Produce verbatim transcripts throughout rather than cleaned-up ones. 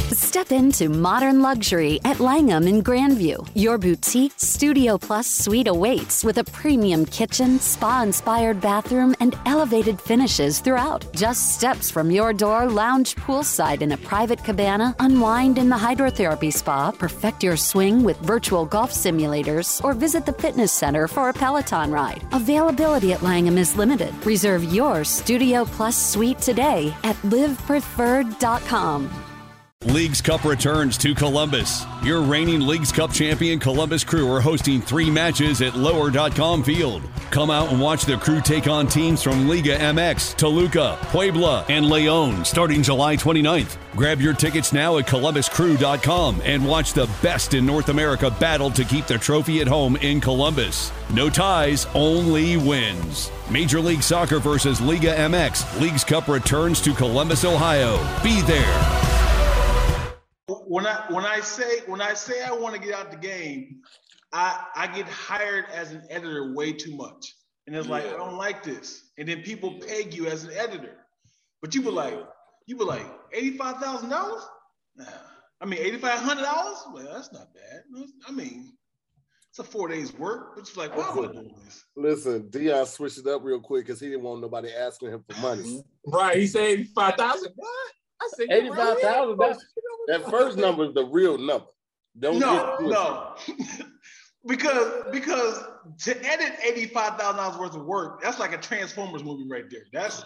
Step into modern luxury at Langham in Grandview. Your boutique Studio Plus suite awaits with a premium kitchen, spa-inspired bathroom, and elevated finishes throughout. Just steps from your door, lounge poolside in a private cabana, unwind in the hydrotherapy spa, perfect your swing with virtual golf simulators, or visit the fitness center for a Peloton ride. Availability at Langham is limited. Reserve your Studio Plus suite today at live preferred dot com. Leagues Cup returns to Columbus. Your reigning Leagues Cup champion Columbus Crew are hosting three matches at lower dot com Field. Come out and watch the Crew take on teams from Liga M X, Toluca, Puebla, and Leon starting July twenty-ninth. Grab your tickets now at columbus crew dot com and watch the best in North America battle to keep the trophy at home in Columbus. No ties, only wins. Major League Soccer versus Liga M X. Leagues Cup returns to Columbus, Ohio. Be there. When I when I say when I say I want to get out the game, I I get hired as an editor way too much, and it's like, yeah. I don't like this. And then people peg you as an editor, but you were like you were like eighty-five thousand dollars. Nah. I mean eighty-five hundred dollars. Well, that's not bad. I mean, it's a four days work. But you're like, why am I doing this? Listen, Dion switched it up real quick because he didn't want nobody asking him for money. Right? He said eighty-five thousand. What? I said eighty-five thousand. That, that first number is the real number. Don't no, no. because because to edit eighty-five thousand dollars worth of work, that's like a Transformers movie right there. That's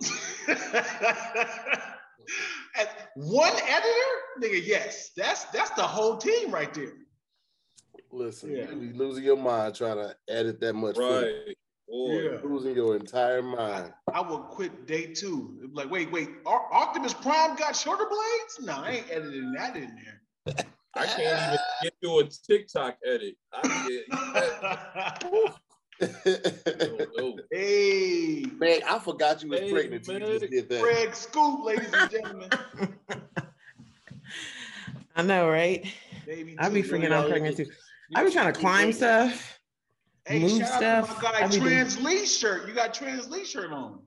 one editor, nigga. Yes, that's that's the whole team right there. Listen, yeah. You be losing your mind trying to edit that much. Right. Food. Or yeah. Losing your entire mind. I, I would quit day two. It'd be like, wait, wait, Ar- Optimus Prime got shorter blades? No, I ain't editing that in there. I can't even get you a TikTok edit. I can't. no, no. Hey. Man, I forgot you was hey, pregnant. Man. You just did that. Craig Scoop, ladies and gentlemen. I know, right? Baby I be forgetting I'm pregnant too. I be trying to climb stuff. Hey, move shout stuff. out to my guy Trans Lee shirt. You got Trans Lee shirt on.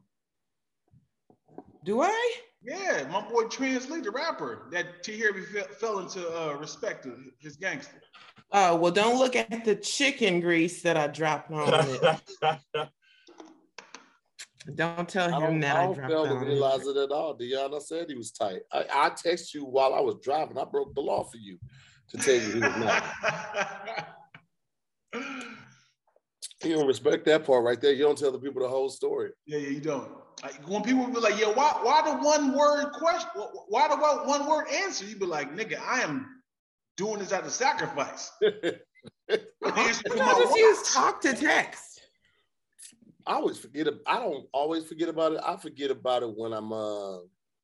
Do I? Yeah, my boy Trans Lee, the rapper that T here fell into uh, respect to his gangster. Oh, well, don't look at the chicken grease that I dropped on it. Don't tell him I don't, that I, I don't dropped fail to on realize it. it at all. Deanna said he was tight. I, I text you while I was driving. I broke the law for you to tell you he was not. You don't respect that part right there. You don't tell the people the whole story. Yeah, yeah, you don't. Like, when people be like, "Yeah, why, why the one word question? Why the one word answer?" You be like, "Nigga, I am doing this as a sacrifice." I just use talk to text. I always forget. I don't always forget about it. I forget about it when I'm uh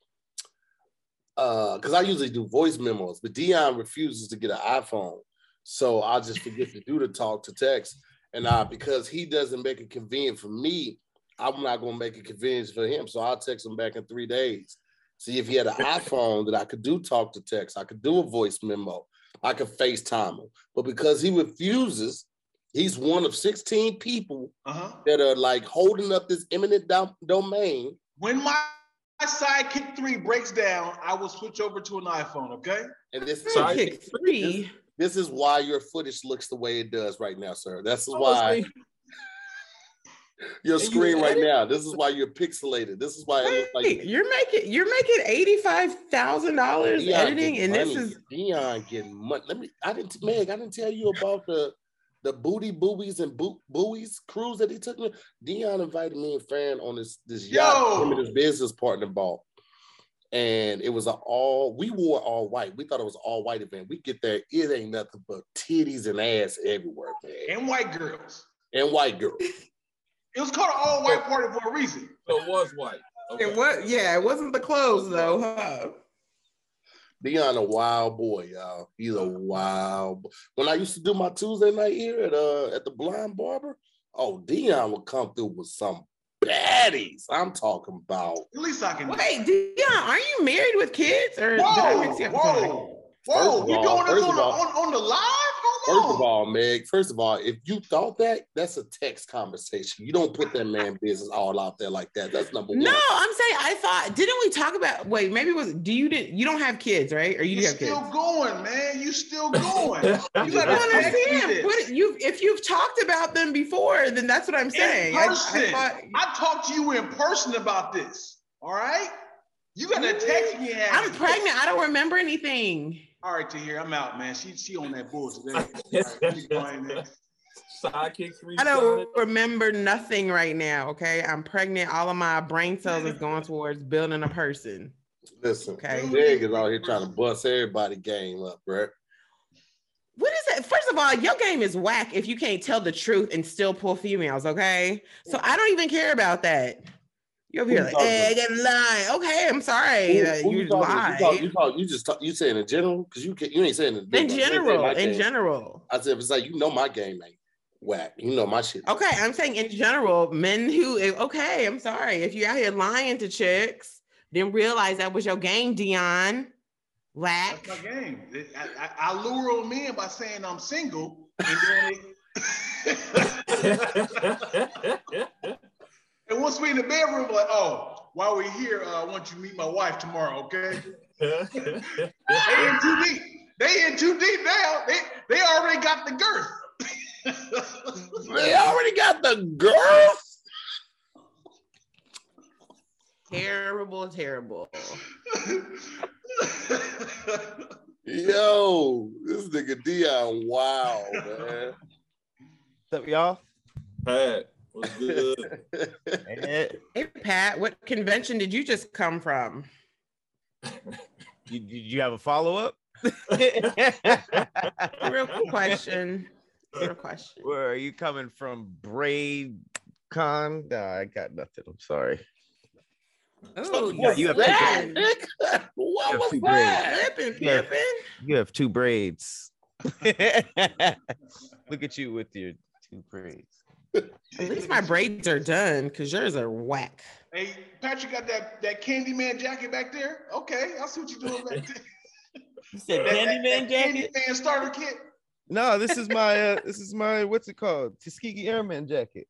uh because I usually do voice memos, but Dion refuses to get an iPhone, so I just forget to do the talk to text. And uh, because he doesn't make it convenient for me, I'm not going to make it convenient for him. So I'll text him back in three days. See, if he had an iPhone that I could do talk to text, I could do a voice memo, I could FaceTime him. But because he refuses, he's one of sixteen people uh-huh. that are like holding up this eminent do- domain. When my Sidekick three breaks down, I will switch over to an iPhone, okay? And this Sidekick three? This, This is why your footage looks the way it does right now, sir. This is why your screen right now. This is why you're pixelated. This is why it looks like you're making you're making eighty-five thousand dollars editing, and money. This is Dion getting money. Let me. I didn't, Meg. I didn't tell you about the the booty boobies and bo- buoys cruise that he took me. Dion invited me and Fran on this this yacht. Him and his business partner bought. And it was a all, we wore all white. We thought it was all white event. We get there, it ain't nothing but titties and ass everywhere, man. And white girls. And white girls. It was called an all white party for a reason. So it was white. Okay. It was, yeah, it wasn't the clothes though, huh? Dion a wild boy, y'all. He's a wild boy. When I used to do my Tuesday night here at uh at the Blind Barber, oh, Dion would come through with some baddies. I'm talking about. At least I can. Wait, Dion, are you married with kids? Or whoa, did I mix you up whoa, whoa! You doing this on the, on, on the live? Come First on. of all, Meg, first of all, if you thought that, that's a text conversation. You don't put that man business all out there like that. That's number one. No, I'm saying I thought. Didn't we talk about? Wait, maybe it was. Do you did? You don't have kids, right? Or you do You're have kids? still going, man. You still going. You I gotta don't text me understand. this. What you? If you've talked about them before, then that's what I'm saying. In I- I person. thought- I, talked to you in person about this. All right? You gotta text me. and ask I'm me. pregnant. I don't remember anything. All right, Tahir, I'm out, man. She she on that bullshit. All right, keep going, man. Sidekick three. I don't remember nothing right now. Okay, I'm pregnant. All of my brain cells is going towards building a person. Listen, Okay. Meg is out here trying to bust everybody game up, bro. What is that? First of all, your game is whack if you can't tell the truth and still pull females. Okay, so I don't even care about that. You over here like, hey, I gotta lie. Okay, I'm sorry Who- that who you talking to? lied. You, talk, you, talk, you just talk, you saying in general? Because you can, you ain't saying in, In you ain't saying general, my in game. general. I said, it's like, you know my game ain't whack. You know my shit. Okay, I'm saying in general, men who okay, I'm sorry. If you're out here lying to chicks, then realize that was your game, Dion. Whack. That's my game. I, I, I lure them in by saying I'm single, and then they, and once we in the bedroom, like, oh, while we're here, uh, I want you to meet my wife tomorrow, okay? They in too deep. They in too deep now. They they already got the girth. They already got the girth. Terrible, terrible. Yo, this nigga Dion, wow, man. What's up, y'all? Pat, what's good? Hey, Hey Pat, what convention did you just come from? you, did you have a follow up? Real question. Real question. Where are you coming from? Braid Con? Nah, I got nothing. I'm sorry. Oh, Yeah, you have that, two nigga? What have was two that? Flipping, Yeah. flipping. You have two braids. Look at you with your two braids. At least my braids are done because yours are whack. Hey, Patrick got that, that Candyman jacket back there? Okay, I see what you're doing back there. You said That- that- Candyman that jacket? Candyman starter kit. No, this is my uh, this is my what's it called? Tuskegee Airman jacket.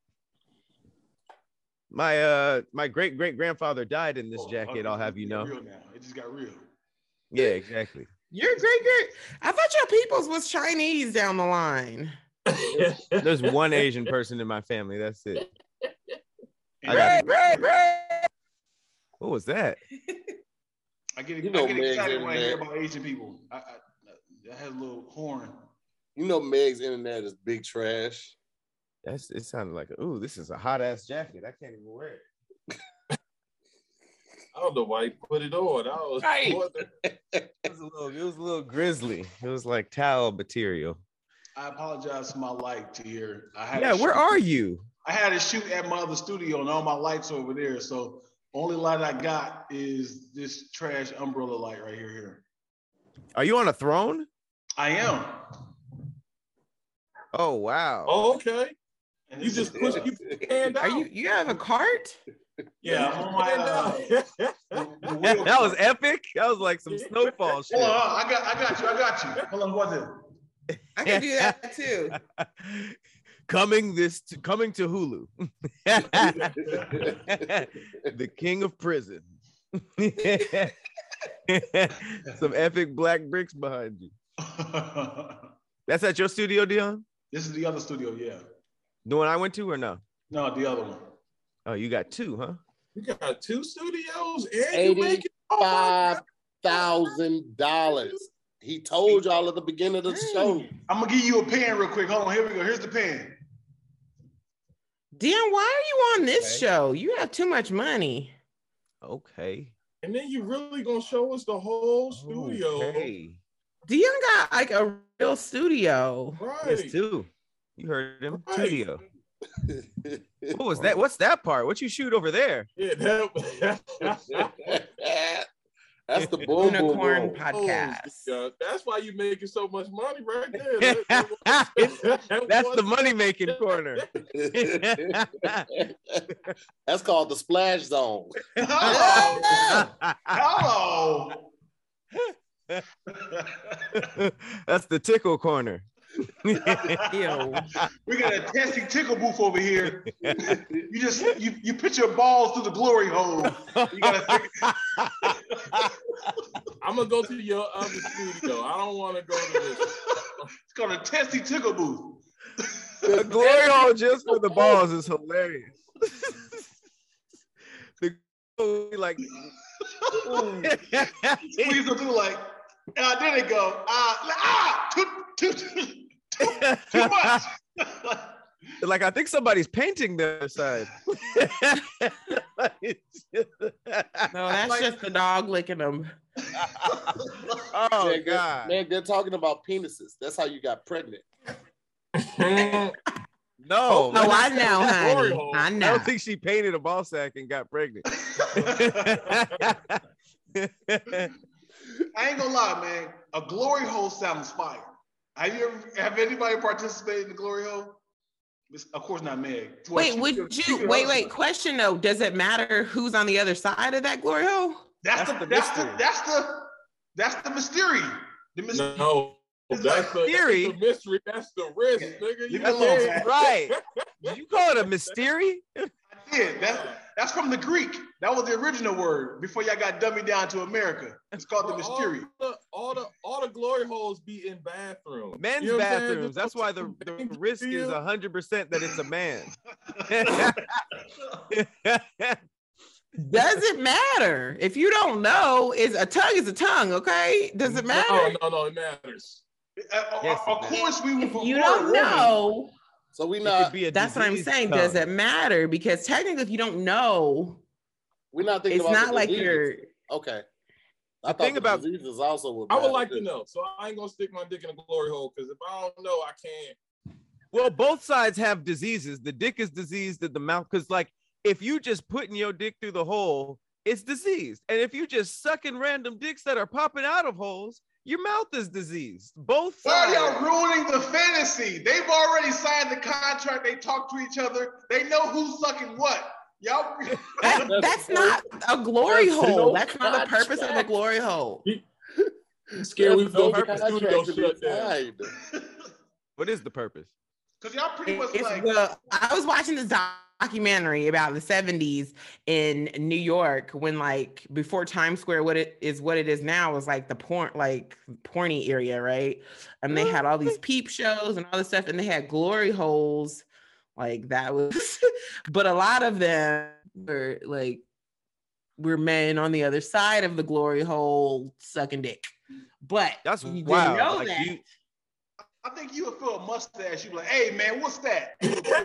My uh my great great grandfather died in this Oh, jacket. okay, I'll have you it got know. real now. It just got real. Yeah, exactly. You're great, great. I thought your peoples was Chinese down the line. There's one Asian person in my family. That's it. I And got What was that? I get, You know I get Meg's excited when I hear internet. about Asian people. I, I, that has a little horn. You know Meg's internet is big trash. That's it sounded like ooh, this is a hot ass jacket. I can't even wear it. I don't know why he put it on. I was Right. wondering. It was a little, it was a little grizzly. It was like towel material. I apologize for my light to here. I had Yeah, to where shoot- are you? I had to shoot at my other studio and all my lights over there. So only light I got is this trash umbrella light right here. Here Are you on a throne? I am. Oh wow. Oh, okay. And You this just is- push you hand out. Are you you have a cart? Yeah, I'm on my. Uh, Hand the- the that wheel was cart. epic. That was like some snowfall shit. Hold on, hold on, I got, I got you, I got you. Hold on, what's it? I can do that too. coming this to, coming to Hulu. The king of prison. Some epic black bricks behind you. That's at your studio, Dion? This is the other studio, yeah. The one I went to or no? No, the other one. Oh, you got two, huh? You got two studios and you make it. Eighty-five thousand dollars. He told y'all at the beginning of the show. I'm gonna give you a pen real quick. Hold on, here we go. Here's the pen. Dion, why are you on this Okay. show? You have too much money. Okay. And then you really gonna show us the whole studio. Okay. Dion got like a real studio. Right. Yes, two. You heard him. Right. Studio. What was that? What's that part? What you shoot over there? Yeah, that, That's the boom boom Unicorn boom. podcast. yeah, that's why you making so much money right there. That- that- That's the money making corner. That's called the splash zone. Hello. Hello. That's the tickle corner. Ew. We got a testy tickle booth over here. You just you you put your balls through the glory hole. You gotta I'm gonna go to your other studio. I don't want to go to this. It's called a testy tickle booth. The glory hole just for the balls is hilarious. The like squeeze them through like, ah, there they go. Ah, ah, too, too, too, too, too much. Like I think somebody's painting the other side. No, that's like, just the dog licking them. Oh man, God, man, they're talking about penises. That's how you got pregnant. No, no, I know, honey. I know. I don't think she painted a ball sack and got pregnant. I ain't gonna lie, man. A glory hole sounds fire. Have you ever have anybody participated in the glory hole? Of course not Meg. Wait, would you, you wait, wait, question though. Does it matter who's on the other side of that glory hole? That's, that's the, the that's the that's the that's the mystery. The mystery. No. That's the, theory. That's the mystery. That's the risk, nigga. You alone, right. You call it a mystery? I did. That's, that's from the Greek. That was the original word before y'all got dummied down to America. It's called the mystery. All the, all the all the glory holes be in bathrooms. Men's you know bathrooms. That's why the, the risk is one hundred percent that it's a man. Does it matter? If you don't know, is a tongue is a tongue, okay? Does it matter? No, no, no, it matters. Uh, yes, of course, we if you don't know. So we not. That's what I'm saying. Tongue. Does it matter? Because technically, if you don't know, we're not thinking it's about not like you're okay. I think the about diseases also. Would I would like to know, so I ain't gonna stick my dick in a glory hole because if I don't know, I can't. Well, both sides have diseases. The dick is diseased in the mouth because, like, if you just putting your dick through the hole, it's diseased, and if you just sucking random dicks that are popping out of holes, your mouth is diseased. Both sides. Why are y'all ruining the fantasy? They've already signed the contract. They talk to each other. They know who's sucking what. Y'all. That, that's not a glory that's hole. No that's contract. Not the purpose of a glory hole. I'm scared we go purpose studio shut down. What is the purpose? Because y'all pretty much it's like. The, I was watching this documentary about the seventies in New York when, like, before Times Square, what it is, what it is now, was like the porn, like porny area, right? And they had all these peep shows and all this stuff, and they had glory holes, like that was. But a lot of them were like were men on the other side of the glory hole sucking dick. But that's you wow. didn't know like that. You... I think you would feel a mustache. You'd be like, hey, man, what's that?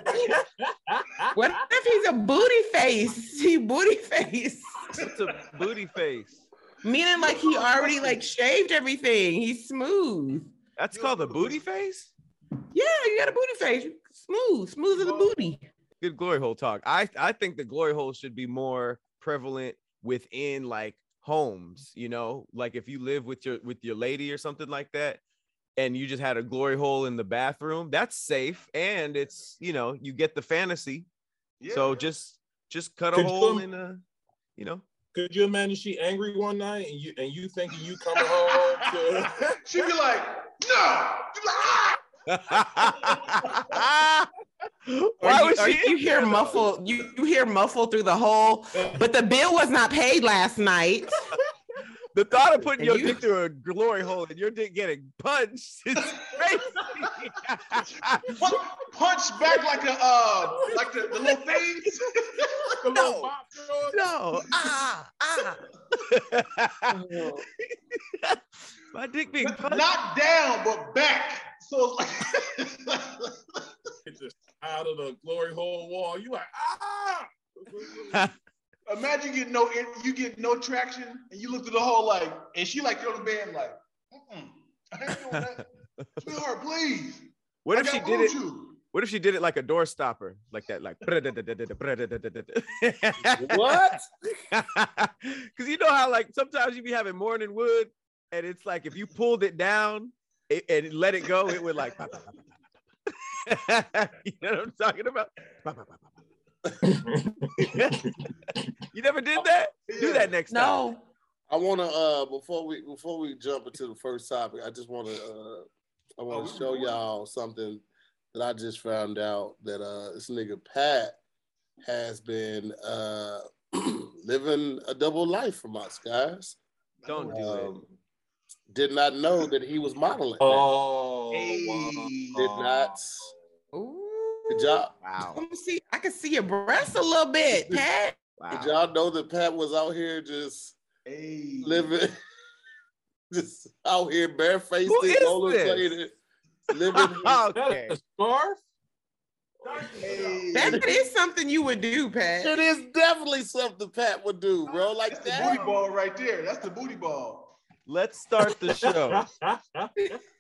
What if he's a booty face? He booty face. It's a booty face. Meaning like he already like shaved everything. He's smooth. That's called a booty face? Yeah, you got a booty face. Smooth. Smooth as a booty. Good glory hole talk. I, I think the glory hole should be more prevalent within like homes, you know, like if you live with your with your lady or something like that, and you just had a glory hole in the bathroom, that's safe, and it's, you know, you get the fantasy. Yeah. So just just cut a could hole you, in a, you know. Could you imagine she angry one night and you and you thinking you coming home to... She'd be like, no. She'd be like, ah. Why you, would she you hear muffled you, you hear muffled through the hole, but the bill was not paid last night. The thought of putting and your you... dick through a glory hole and your dick getting punched is crazy. Punch back like a uh like the, the little things. The no, little no, ah, ah. My dick being punched. Not down, but back. So it's like it's just out of the glory hole wall. You like ah. Imagine you get no you get no traction and you look through the hole like, and she like on the bed like, mm-mm, I ain't doing that. Sweetheart, please. What I if she did it? You. What if she did it like a door stopper, like that, like what? Because you know how like sometimes you be having morning wood, and it's like if you pulled it down it, and let it go, it would like. You know what I'm talking about? You never did that? Yeah. Do that next no. time. I want to uh before we before we jump into the first topic, I just want to uh I want to Oh, show y'all something that I just found out that uh this nigga Pat has been uh living a double life from us, guys. Don't do it. Um, did not know that he was modeling. Oh, Hey. wow. Did not. Ooh. Good job. Wow. Let me see. I can see your breasts a little bit, Pat. Did Wow. y'all know that Pat was out here just Hey. living, just out here barefaced, Who is rollerblading, living? Okay. That a scarf? Hey. That is something you would do, Pat. It is definitely something Pat would do, bro. Like That's the booty that. ball right there. That's the booty ball. Let's start the show. Look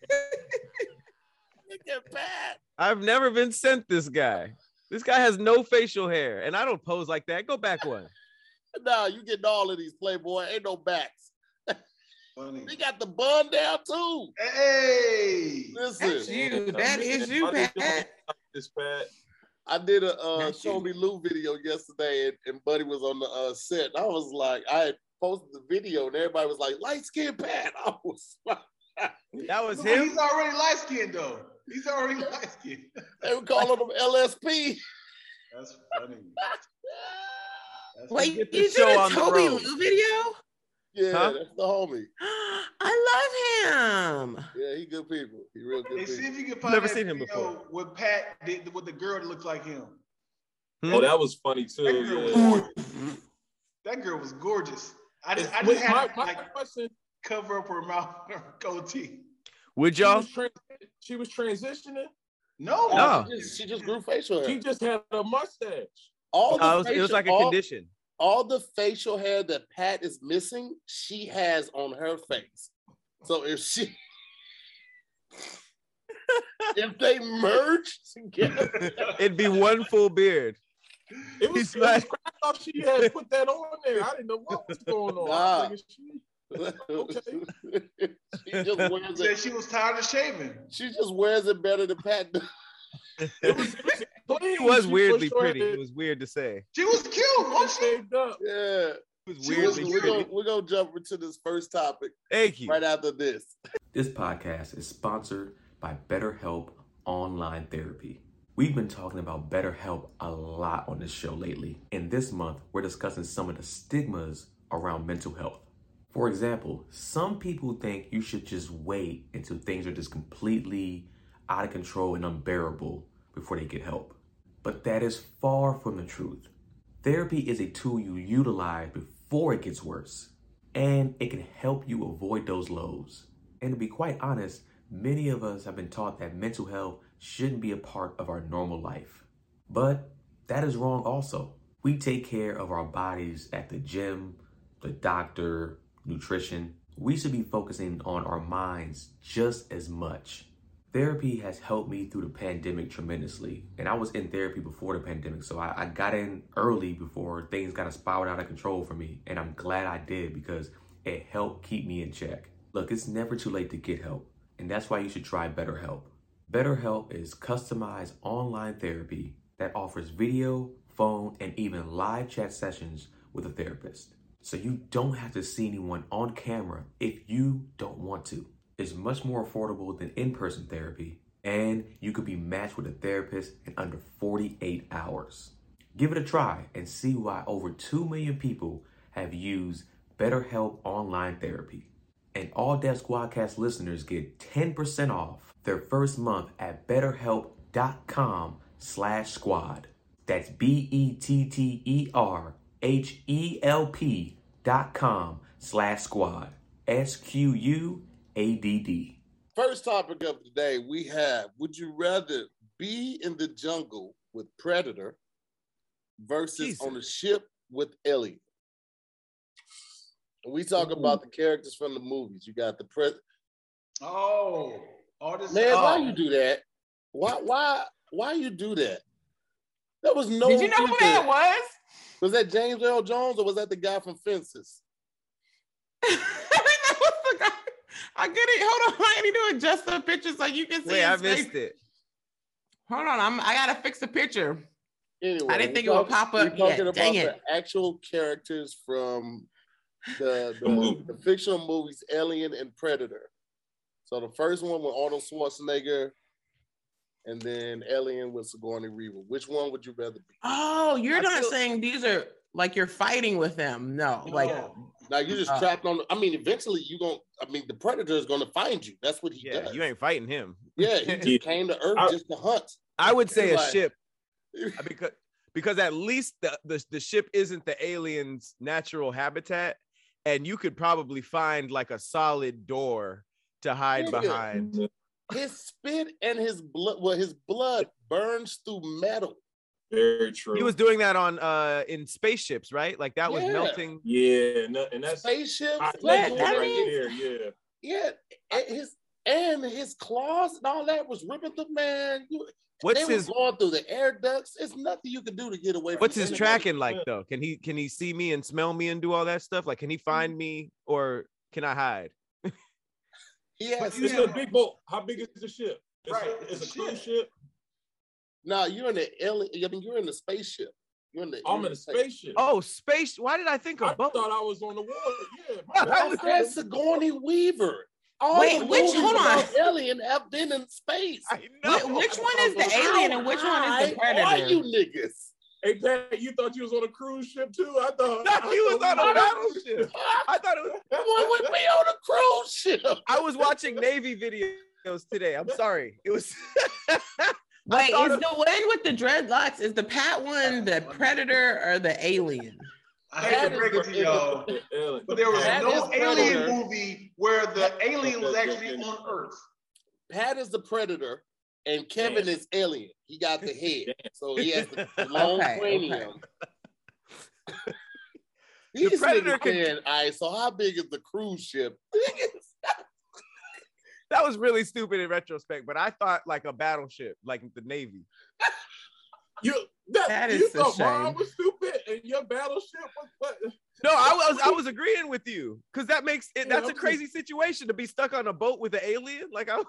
at Pat. I've never been sent this guy. This guy has no facial hair, and I don't pose like that. Go back one. Nah, you getting all of these, Playboy. Ain't no backs. Funny. He got the bun down too. Hey. Listen, That's you. That is you, I did Pat. This Pat. I did a uh, That's you. Kobe Lou video yesterday, and, and Buddy was on the uh, set. And I was like, I had posted the video, and everybody was like, light skin Pat. I was like, That was No, him. He's already light skinned though. He's already light skinned. they were calling him L S P. That's funny. That's Wait, get you this show did a on the Toby road. Lou video? Yeah, Huh? that's the homie. I love him. Yeah, he good people. He real good Hey, see people. if you can find Never that seen him video before. with Pat did with the girl that looks like him. Hmm? Oh, that was funny too. That girl was Yeah. gorgeous. That girl was gorgeous. I just, I Wait, just had my, to my like question. cover up her mouth, her goatee. Would She y'all? was, trans- she was transitioning. No, No. She just, she just grew facial She hair. just had a mustache. All the No, it, was, it was facial- like a all- condition. all the facial hair that Pat is missing, she has on her face. So if she, if they merge together, It'd be one full beard. It was, He's it was like- I thought she had put that on there. I didn't know what was going on. I was thinking she, she just wears She said it. she was tired of shaving. She just wears it better than Pat does. it was, it was clean. He was She weirdly for sure pretty. had It was weird to say. She was cute, wasn't she? shaved up. Yeah. It was She We're was weirdly weird. gonna, pretty. we're gonna jump into this first topic Thank you. right after this. This podcast is sponsored by BetterHelp Online Therapy. We've been talking about BetterHelp a lot on this show lately, and this month we're discussing some of the stigmas around mental health. For example, some people think you should just wait until things are just completely out of control and unbearable before they get help. But that is far from the truth. Therapy is a tool you utilize before it gets worse, and it can help you avoid those lows. And to be quite honest, many of us have been taught that mental health shouldn't be a part of our normal life. But that is wrong also. We take care of our bodies at the gym, the doctor, nutrition. We should be focusing on our minds just as much. Therapy has helped me through the pandemic tremendously. And I was in therapy before the pandemic, so I, I got in early before things got spiraled out of control for me. And I'm glad I did because it helped keep me in check. Look, it's never too late to get help. And that's why you should try BetterHelp. BetterHelp is customized online therapy that offers video, phone, and even live chat sessions with a therapist. So you don't have to see anyone on camera if you don't want to. It's much more affordable than in-person therapy, and you could be matched with a therapist in under forty-eight hours. Give it a try and see why over two million people have used BetterHelp Online Therapy. And all Dev Squadcast listeners get ten percent off their first month at betterhelp.com slash squad. That's B-E-T-T-E-R-H-E-L-P dot com slash squad. S Q U A D D. First topic of the day, we have, would you rather be in the jungle with Predator versus Jesus. on a ship with Alien? We talk Ooh. about the characters from the movies. You got the pre- Oh, all this. Man, oh. why you do that? Why why why you do that? That was no Did you know who reason. that was? Was that James Earl Jones or was that the guy from Fences? That was the guy. I get it. Hold on. I need to adjust the picture so you can see Wait, I his face. missed it. Hold on. I'm, I got to fix the picture. Anyway, I didn't we think it would talk- pop up We're talking yet. about Dang the it. actual characters from the, The movie. the, the fictional movies Alien and Predator. So the first one with Arnold Schwarzenegger, and then Alien with Sigourney Weaver. Which one would you rather be? Oh, you're I not feel- saying these are like you're fighting with them. No, like No. Now you're just Uh, trapped on. I mean, eventually you gonna. I mean, the Predator is gonna find you. That's what he Yeah, does. you ain't fighting him. Yeah, he just Yeah. came to Earth I- just to hunt. I would say a Like- ship because because at least the, the the ship isn't the alien's natural habitat, and you could probably find like a solid door to hide Nigga. behind. His spit and his blood. Well, his blood burns through metal. Very true. He was doing that on uh in spaceships, right? Like that was Yeah. melting. Yeah, and, that- and that's Spaceships. I, like, That- that that right means- there. Yeah. yeah, and his and his claws and all that was ripping through. Man, you, What's they his was going through the air ducts. It's nothing you can do to get away. What's from his anybody. tracking like though? Can he can he see me and smell me and do all that stuff? Like, can he find me or can I hide? He has. you It's have- a big boat. How big is the ship? It's Right, a, it's it's a a cruise ship. ship. No, you're in the alien. I mean, you're in the spaceship. You're in the. I'm you're in a space- spaceship. Oh, space. Why did I think I of boat? thought I was on the water. Yeah. my bad. That's, that's Sigourney Weaver. All Wait, the which- movies hold on. about Alien have been in space. I whi- know. which one is the alien and which one is the How high predator? are you niggas? Hey Pat, you thought you was on a cruise ship too? I thought No, I he was thought on we a were battleship. I thought it was. Why would we on a cruise ship? I was watching Navy videos today. I'm sorry. It was. Wait, thought is of- the one with the dreadlocks, is the Pat one the predator or the alien? I hate That to is break it the- to y'all, Alien. but there was That no is alien Predator. movie where the alien was actually on Earth. Pat is the predator, and Kevin Damn. is alien. He got the head, so he has the long Okay, cranium. The These Predator niggas can- saying, all right, so how big is the cruise ship? That was really stupid in retrospect, but I thought like a battleship, like the Navy. You that, That you is a thought shame. mine was stupid and your battleship was what? No, I was I was agreeing with you because that makes it. Yeah, That's a I'm crazy situation to be stuck on a boat with an alien. Like I.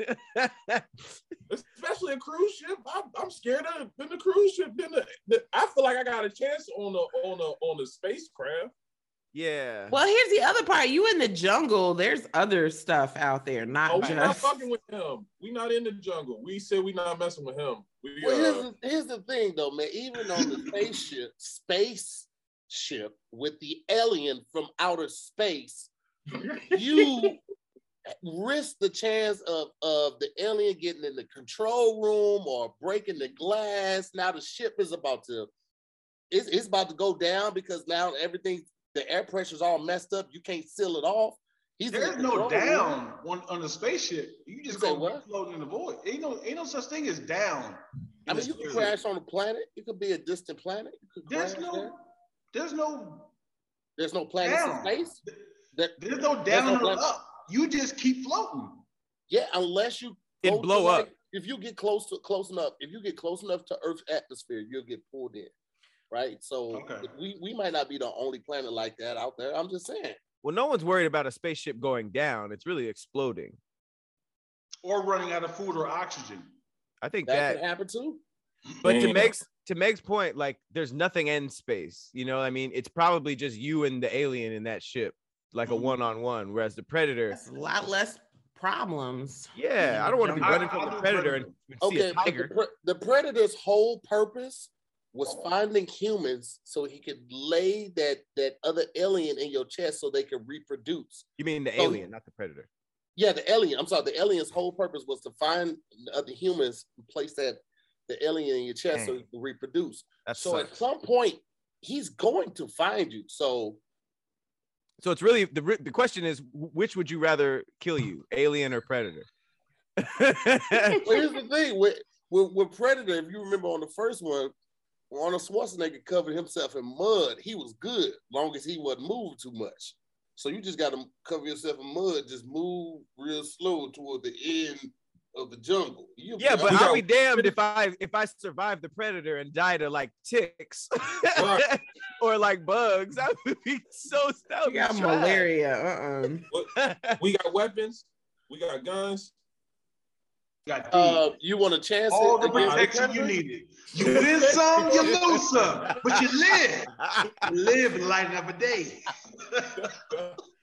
Especially a cruise ship. I'm, I'm scared of than the cruise ship. Than the, the, I feel like I got a chance on the on the on the spacecraft. Yeah. Well, here's the other part. You in the jungle, there's other stuff out there, not Oh, we not just fucking with him. We not in the jungle. We said we not messing with him. We Well, here's uh, the, here's the thing, though, man. Even on the spaceship, spaceship with the alien from outer space, you risk the chance of, of the alien getting in the control room or breaking the glass. Now the ship is about to, it's, it's about to go down because now everything, the air pressure's all messed up. You can't seal it off. He's in There's the no control room. down on, on the spaceship. You just You say go what? floating in the void. Ain't no ain't no such thing as down. I in mean, the you could spirit. crash on a planet. It could be a distant planet. You could There's crash no there. there's no There's no planets down. in space. That, There's no There's down no or planet. up. You just keep floating. yeah, unless you It'd go to, blow like, up. If you get close to close enough, if you get close enough to Earth's atmosphere, you'll get pulled in, right? So Okay. we we might not be the only planet like that out there. I'm just saying. Well, no one's worried about a spaceship going down. It's really exploding. Or running out of food or oxygen. I think That, that. could happen too. But to Yeah. Meg's to Meg's point, like there's nothing in space. You know, what I mean, it's probably just you and the alien in that ship, like a Mhm. one-on-one. Whereas the predator, that's a lot less problems. yeah, I don't want to be I- running I- from I the do predator and Predator. see Okay, a but the, tiger. pre- the predator's whole purpose was finding humans so he could lay that that other alien in your chest so they could reproduce. You mean the So- alien, not the predator? Yeah, the alien. I'm sorry. The alien's whole purpose was to find the other humans, and place that the alien in your chest so Dang. you can reproduce. That's So at some point, he's going to find you. So So it's really the the question is, which would you rather kill you, alien or predator? but here's the thing with, with with Predator. If you remember on the first one, Arnold Schwarzenegger covered himself in mud. He was good, long as he wasn't moving too much. So you just got to cover yourself in mud. Just move real slow toward the end of the jungle. You'll be Yeah, but all I'll right. be damned if I if I survive the predator and die to like ticks Right. or like bugs. I would be so that would You be got trash. malaria. Uh-uh. we got weapons, we got guns. Got these. Uh, you want to chance all it the against the protection you Predator? needed. You win some, you lose some, but you live. You live and lighten up a day.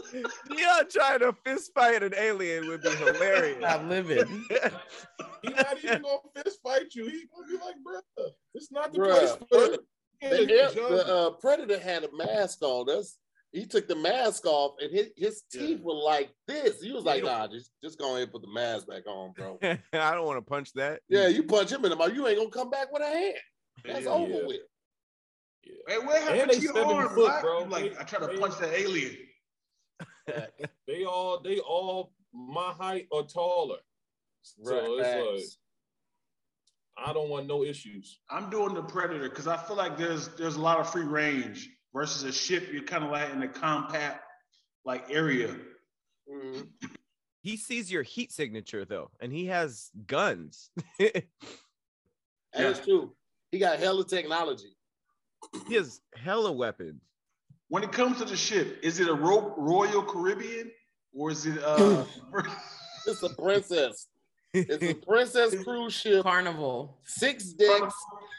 Dion trying to fist fight an alien would be hilarious. I'm living. He's not even gonna fist fight you. He's gonna be like, bruh, it's not the Bruh, place for it. The, the uh, Predator had a mask on. That's he took the mask off, and his, his teeth Yeah. were like this. He was like, "Nah, just just go ahead and put the mask back on, bro." I don't want to punch that. Yeah, you punch him in the mouth, you ain't gonna come back with a hand. That's Yeah, over yeah. with. Yeah. Hey, what happened And they to your seven arm, foot, Black? bro. You like, I tried to They- punch that alien. They all they all my height or taller. So it's like Facts. I don't want no issues. I'm doing the Predator because I feel like there's there's a lot of free range versus a ship. You're kind of like in a compact like area. Mhm. He sees your heat signature though, and he has guns. That's true. He got hella technology. He has hella weapons. When it comes to the ship, is it a Ro- Royal Caribbean or is it uh? It's a princess. It's a princess cruise ship, Carnival. six decks.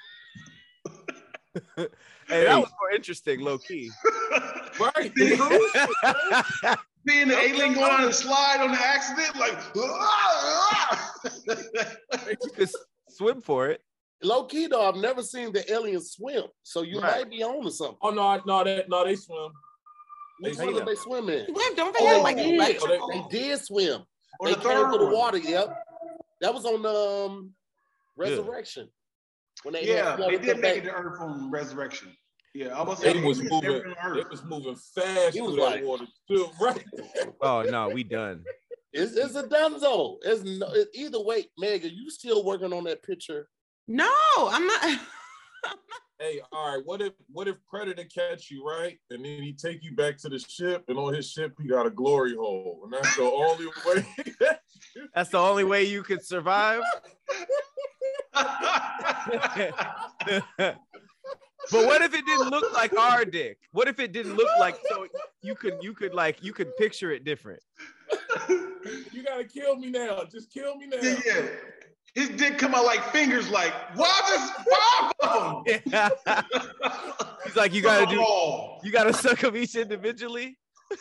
Hey, that was more interesting, low key. Right. Seeing the alien going on a slide on the accident, like You could swim for it. Low key though, I've never seen the alien swim, so you Right. might be on to something. Oh no, no, that no, they swim. They Which one did swim. they swim in? Wait, don't they Oh, have like they did. electrical? They did swim. on They the came third through the one. water. Yep, that was on the um, Resurrection. When they Yeah, had they flooded did the make bay. it to Earth on Resurrection. Yeah, I was They saying was they moving. on They Earth. was moving fast He was through that like- water too. Right. Oh no, we done. It's, it's a dunzo. It's no, it, either way, Megan, you still working on that picture? No, I'm not. Hey, all right. What if what if Predator catch you, right? And then he take you back to the ship, and on his ship he got a glory hole, and that's the only way. That's the only way you could survive. But what if it didn't look like our dick? What if it didn't look like so you could you could like you could picture it different? You gotta kill me now. Just kill me now. Yeah, yeah. His dick come out like fingers, like why there's five of them? He's like, you gotta do Oh. you gotta suck them each individually.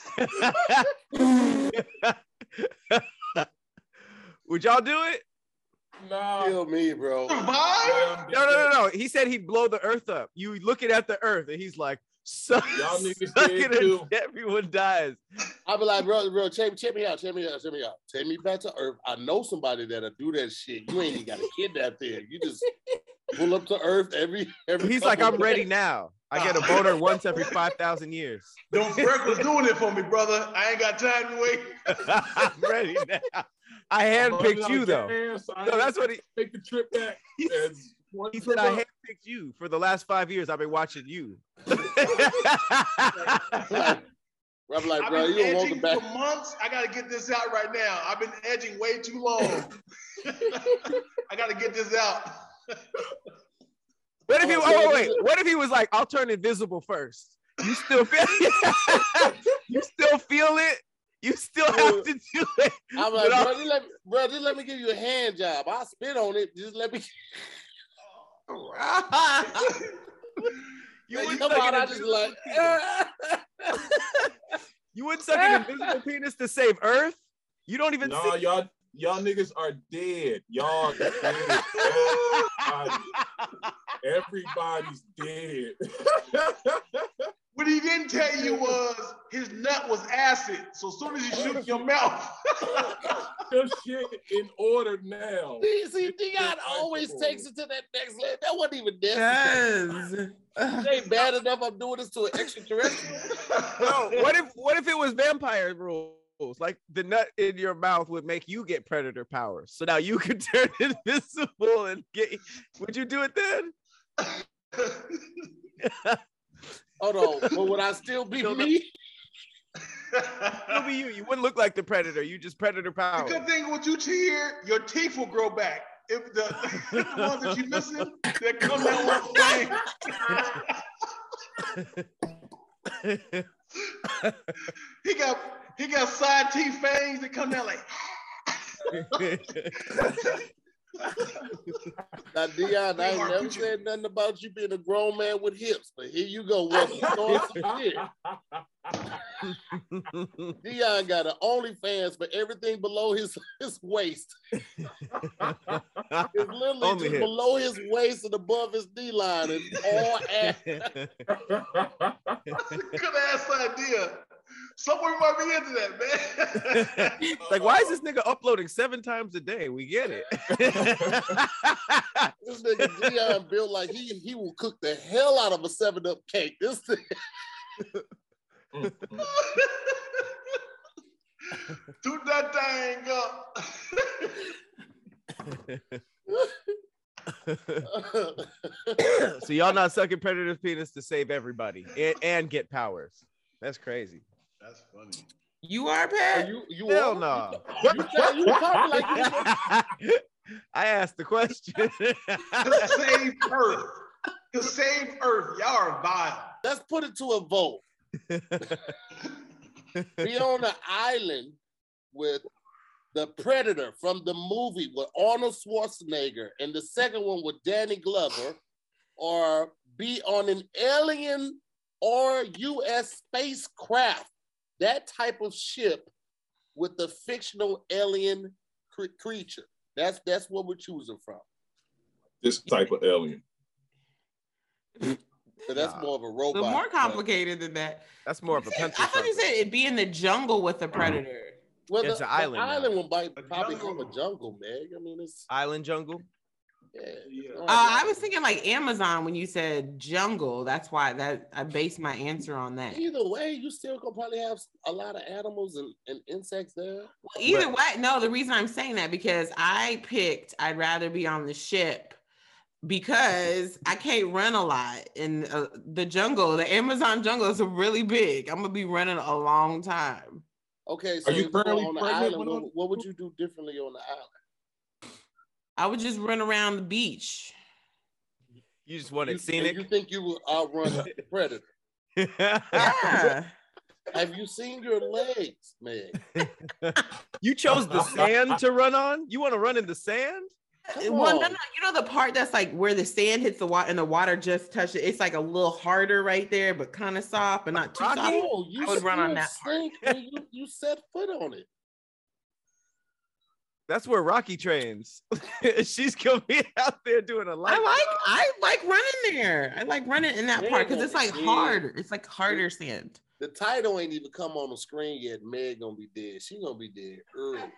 Would y'all do it? Nah. Kill me, bro. Survive? No, no, no, no. He said he'd blow the earth up. You looking at the earth, and he's like, suck, Y'all niggas suck dead it too. and everyone dies. I'll be like, bro, bro, check, check me out, check me out, check me out. Take me back to Earth. I know somebody that'll do that shit. You ain't even got a kidnap there. You just pull up to Earth every every. He's like, couple I'm ready days. now. I get a boner once every five thousand years. Don't Freckles doing it for me, brother. I ain't got time to wait. I'm ready now. I I'm running handpicked out you of though. gas. I No, ain't that's what he take the trip back. As one he trip said. I up. handpicked you for the last five years. I've been watching you. Like, I'm like, I've bro, been you don't want the edging back. for months. I gotta get this out right now. I've been edging way too long. I gotta get this out. What if he? Oh wait, wait. What if he was like, I'll turn invisible first. You still feel? You still feel it? You still have to do it. I'm like, But bro, just let me, bro, just let me give you a hand job. I'll spit on it. Just let me. You You wouldn't come suck out, an I just invisible like. penis. You wouldn't suck an invisible penis to save Earth. You don't even Nah, see. y'all, y'all niggas are dead. Y'all are dead. Everybody, everybody's dead. What he didn't tell you was his nut was acid. So as soon as you shoot your mouth, Your shit in order now. See, see, Dion always takes it to that next level. That wasn't even necessary. Yes. It ain't bad enough I'm doing this to an extraterrestrial. No, what if what if it was vampire rules? Like the nut in your mouth would make you get predator powers. So now you could turn invisible and get. Would you do it then? Hold on, but would I still be Still me? It'll be you. You wouldn't look like the predator. You just predator the power. good thing with you here, your teeth will grow back. If the, the ones that you missing, they come down one thing. He got he got side teeth fangs that come down like Now, Dion, I ain't Hard never picture. said nothing about you being a grown man with hips, but here you go. Well, you throwing some shit. Dion got an OnlyFans for everything below his, his waist. It's literally Only just hips. below his waist and above his D line. It's all ass. Good ass idea. Someone might be into that, man. It's like, why is this nigga uploading seven times a day? We get it. This nigga Dion built like he he will cook the hell out of a seven up cake. This thing. Do that thing up. So y'all not sucking Predator's penis to save everybody and, and get powers. That's crazy. That's funny. You are, Are Pat? you you Hell are? no. You, you, you talking like you I asked the question. To save Earth. To save Earth. Y'all are vile. Let's put it to a vote. Be on an island with the Predator from the movie with Arnold Schwarzenegger, and the second one with Danny Glover, or be on an alien or U S spacecraft, that type of ship with the fictional alien cr- creature. That's that's what we're choosing from. This type of alien. So that's Nah. more of a So robot. more complicated than that. That's more of a pencil. I thought you sharpener. said it'd be in the jungle with a predator. Well, It's the, an the island now. island will might A probably jungle. have a jungle, Meg. I mean, it's Island jungle. yeah. Yeah. it's all Uh, I right. was thinking like Amazon when you said jungle. That's why that I based my answer on that. Either way, you still gonna probably have a lot of animals and, and insects there. Well, either way, no, the reason I'm saying that because I picked I'd rather be on the ship because I can't run a lot in uh, the jungle. The Amazon jungle is really big. I'm gonna be running a long time. Okay, so Are you if you go currently on the pregnant island, with what, them? what would you do differently on the island? I would just run around the beach. You just wanted You, scenic. and you think you will outrun the predator? Yeah. Have you seen your legs, Meg? You chose the sand to run on? You want to run in the sand? Come Well, no, on. no, you know the part that's like where the sand hits the water and the water just touches it. It's like a little harder right there, but kind of soft, but not too Rocky? soft. No, you I would run on still that part. stink when you, you set foot on it. That's where Rocky trains. She's gonna be out there doing a I light. like I like running there. I like running in that Yeah, part because it's like yeah. hard. It's like harder sand. The title ain't even come on the screen yet. Meg gonna be dead. She gonna be dead early.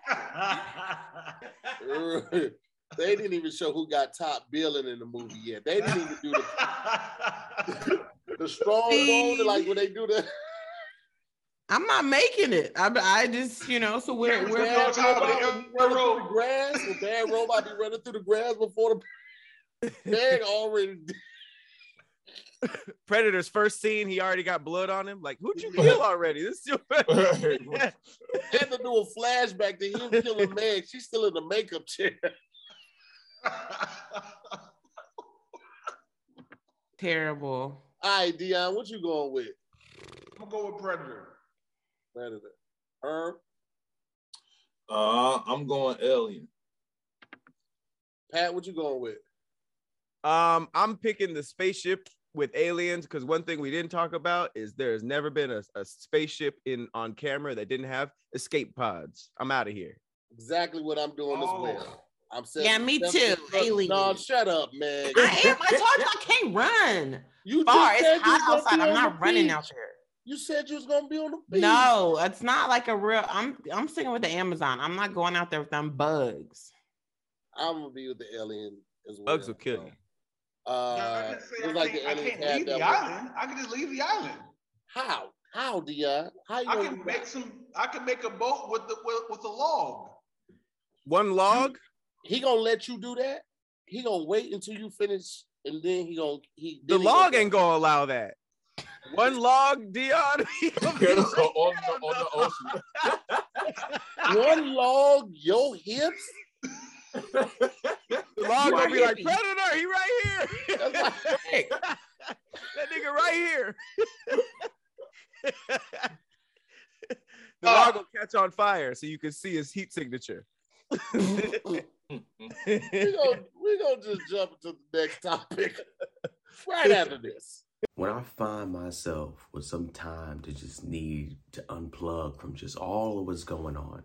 early. They didn't even show who got top billing in the movie yet. They didn't even do the the strong bone, like when they do the I'm not making it. I, I just you know. So we're Yeah, we're man. bad top of the robot be running through the grass. The bad robot be running through the grass before the Meg already. Predator's first scene, he already got blood on him. Like, who'd you kill already? This is your Had to do a flashback to him killing Meg. She's still in the makeup chair. terrible. All right, Dion, what you going with? I'm gonna go with Predator. Predator. Herb, Uh, I'm going alien. Pat, what you going with? Um, I'm picking the spaceship with aliens because one thing we didn't talk about is there's never been a, a spaceship in on camera that didn't have escape pods. I'm out of here. Exactly what I'm doing Oh. as well. I'm saying, Yeah, me too. Alien. No, shut up, man. I am. I told you I can't run You far. just said It's you was hot gonna outside. be I'm on not the running beach. out there. You said you was gonna be on the beach. No, it's not like a real. I'm I'm sticking with the Amazon. I'm not going out there with them bugs. I'm gonna be with the alien as well. Bugs will kill so. you. Uh, I just say it's I like can't, the I alien can't had leave that the one. island. I can just leave the island. How? How, Dion? How you I gonna can do make that? some. I can make a boat with the with, with a log. One log. He gonna let you do that? He gonna wait until you finish, and then he gonna he. The then he log gonna- ain't gonna allow that. One log, Dion. he gonna be on, like, the, on the ocean. One log, your hips. the log You gonna are be like hippie. Predator. He right here. That's like- Heck, That nigga right here. the Uh, log will catch on fire so you can see his heat signature. we're gonna we gonna just jump into the next topic right after this. When I find myself with some time to just need to unplug from just all of what's going on,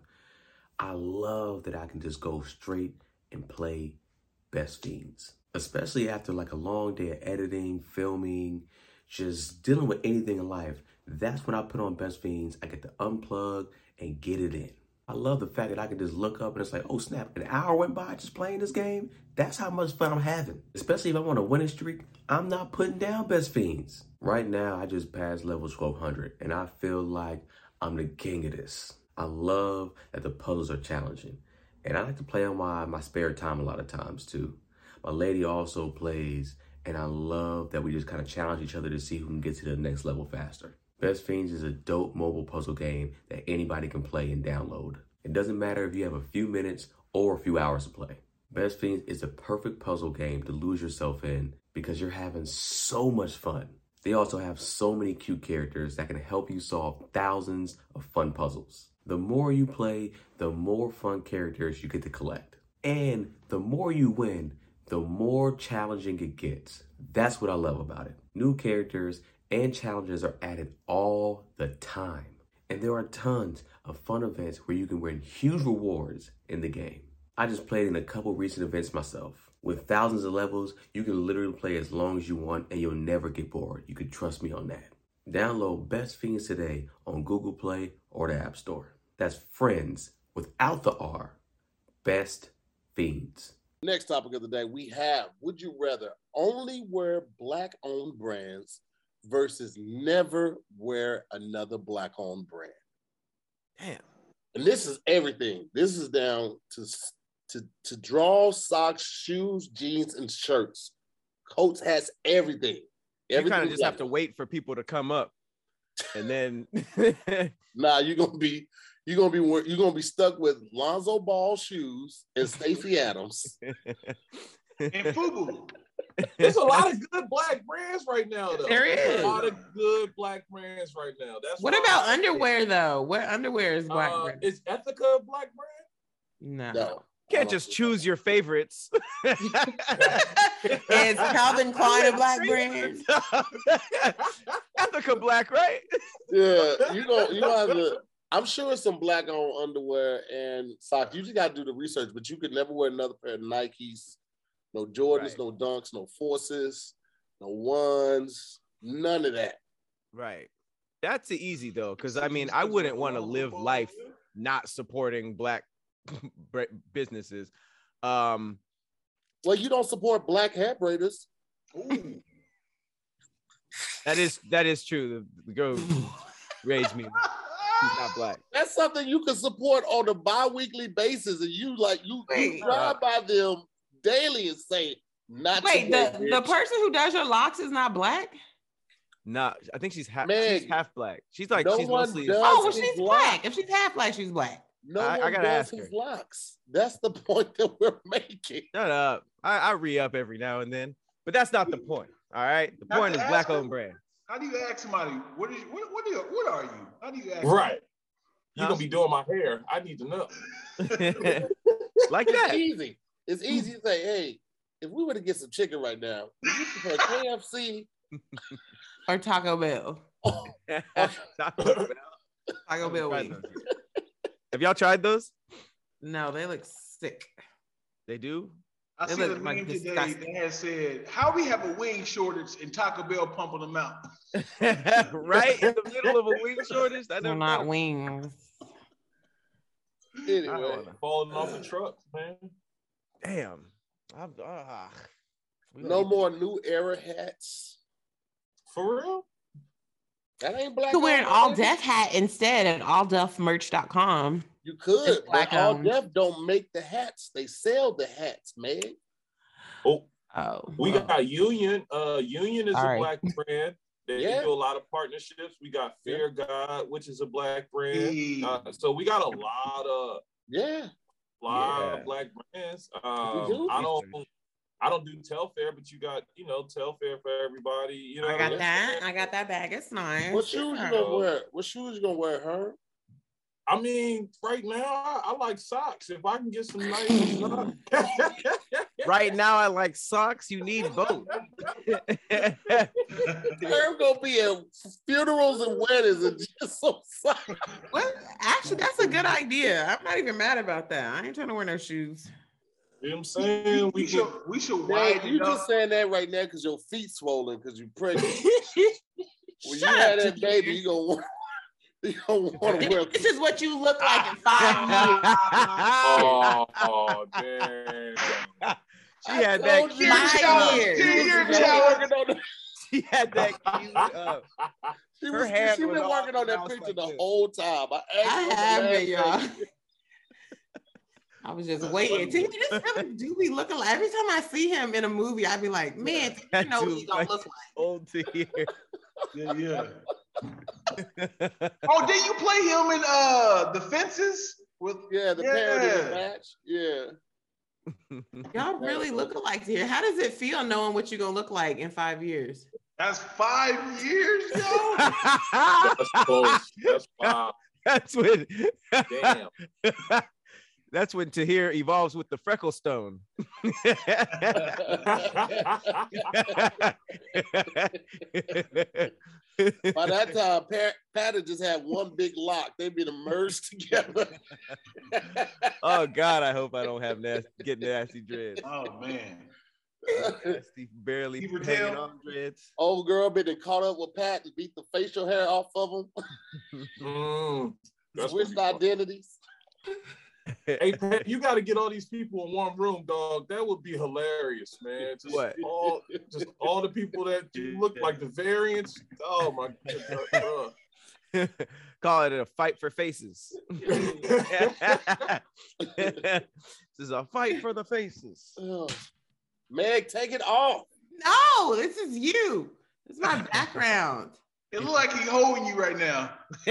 I love that I can just go straight and play Best Fiends. Especially after like a long day of editing, filming, just dealing with anything in life. That's when I put on Best Fiends. I get to unplug and get it in. I love the fact that I can just look up and it's like, oh snap, an hour went by just playing this game. That's how much fun I'm having. Especially if I'm on a winning streak, I'm not putting down Best Fiends. Right now, I just passed level twelve hundred and I feel like I'm the king of this. I love that the puzzles are challenging. And I like to play on my, my spare time a lot of times too. My lady also plays, and I love that we just kind of challenge each other to see who can get to the next level faster. Best Fiends is a dope mobile puzzle game that anybody can play and download. It doesn't matter if you have a few minutes or a few hours to play. Best Fiends is a perfect puzzle game to lose yourself in because you're having so much fun. They also have so many cute characters that can help you solve thousands of fun puzzles. The more you play, the more fun characters you get to collect. And the more you win, the more challenging it gets. That's what I love about it. New characters and challenges are added all the time. And there are tons of fun events where you can win huge rewards in the game. I just played in a couple recent events myself. With thousands of levels, you can literally play as long as you want and you'll never get bored. You can trust me on that. Download Best Fiends today on Google Play or the App Store. That's friends without the R. Best Fiends. Next topic of the day, we have, would you rather only wear Black-owned brands versus never wear another Black-owned brand? Damn. And this is everything. This is down to, to, to drawers, socks, shoes, jeans, and shirts. Coats, hats, everything. You everything kind of just have to wait for people to come up. And then... nah, you're going to be... You're gonna be you're gonna be stuck with Lonzo Ball shoes and Stacey Adams and FUBU. There's a lot of good Black brands right now, though. There is There's a lot of good Black brands right now. That's what about underwear though? What underwear is Black? Uh, brand? is Ethica a Black brand? No. no. You can't just choose your favorites. Is Calvin Klein a Black brand? Ethica Black, right? Yeah, you know you know have to. I'm sure it's some Black-owned underwear and socks. You just got to do the research, but you could never wear another pair of Nikes, no Jordans, right. No Dunks, no Forces, no Ones, none of that. Right. That's easy, though, because, I mean, I wouldn't want to live life not supporting Black businesses. Um, well, you don't support Black hair braiders. Ooh. That is that is true. The girl raised me. She's not Black. That's something you can support on a bi-weekly basis, and you like you, you drive by them daily and say, "Not wait." today, The, the person who does your locks is not Black. Nah, I think she's half. Man, she's half Black. She's like no she's mostly. Oh, well, she's Black. If she's half Black, she's Black. No I, one I gotta does ask his her. locks. That's the point that we're making. Shut up. I, I re-up every now and then, but that's not the point. All right, the Not point to is ask Black-owned them. brand. How do you ask somebody, what is what what, do you, what are you? How do you ask Right. You're Huh? gonna be doing my hair. I need to know. Like It's that. easy. It's easy to say, hey, if we were to get some chicken right now, would you prefer K F C Or Taco Bell. Taco Bell. Taco Bell Tried wings. those. Have y'all tried those? No, they look sick. They do. I They see a look like meme today disgusting. that has said, how we have a wing shortage and Taco Bell pumping them out. Right in the middle of a wing shortage. That They're never not happened. wings. anyway? I don't know. Falling off the truck, man. Damn. I'm, ah. We No gonna- more new era hats. For real? That ain't Black. You can wear an owned, all baby. deaf hat instead at all deaf merch dot com. You could, It's but Black all owned. deaf don't make the hats. They sell the hats, man. Oh, Oh, we well. got Union. Uh, Union is All a right. Black brand. They Yeah. do a lot of partnerships. We got Fear God, which is a Black brand. Hey. Uh, so we got a lot of Yeah. lot Yeah. of Black brands. Um, do? I don't. I don't do Telfair, but you got, you know, Telfair for everybody. You know, I what got I'm that. saying? I got that bag. It's nice. What shoes you gonna wear? What shoes you gonna wear, her? I mean, right now, I, I like socks. If I can get some nice socks. Right now, I like socks. You need both. They're gonna be at funerals and weddings and just some socks. Well, actually, that's a good idea. I'm not even mad about that. I ain't trying to wear no shoes. You know what I'm saying? We, we should we should Man, widen you it just up. saying that right now because your feet swollen because you're pregnant. When Shut you have up, that baby, you gonna want you gonna want to wear. This is what you look like in five years. oh, oh, damn. She had that told cute you. Five years. Ten-year She challenge. working on the- She had that cute. Uh, She Her was hand she was been all working on that pronounced picture like the this. whole time. I, asked I her the have last been, y'all. day. I was just waiting. T, this really do be looking like every time I see him in a movie, I'd be like, man, T, you know what he gonna look like. old to hear. Yeah, yeah. Oh, did you play him in uh the Fences with? Yeah, the Yeah. parody match. Yeah. Y'all really look alike here. How does it feel knowing what you're gonna look like in five years? That's five years, yo. That's close. That's wow. That's when. Damn. That's when Tahir evolves with the freckle stone. By that time, Pat, Pat had just had one big lock. They'd been merged together. Oh God, I hope I don't have nasty, get nasty dreads. Oh man. Nasty, barely Keep her hanging tail. on dreads. Old girl been and caught up with Pat and beat the facial hair off of him. Mm, that's Switched what we- identities. Hey, Pat, you got to get all these people in one room, dog. That would be hilarious, man. Just What? all, just all the people that you look like the variants. Oh my god. Call it a fight for faces. This is a fight for the faces. Ugh. Meg, take it off. No, this is you. This is my background. It look like he's holding you right now.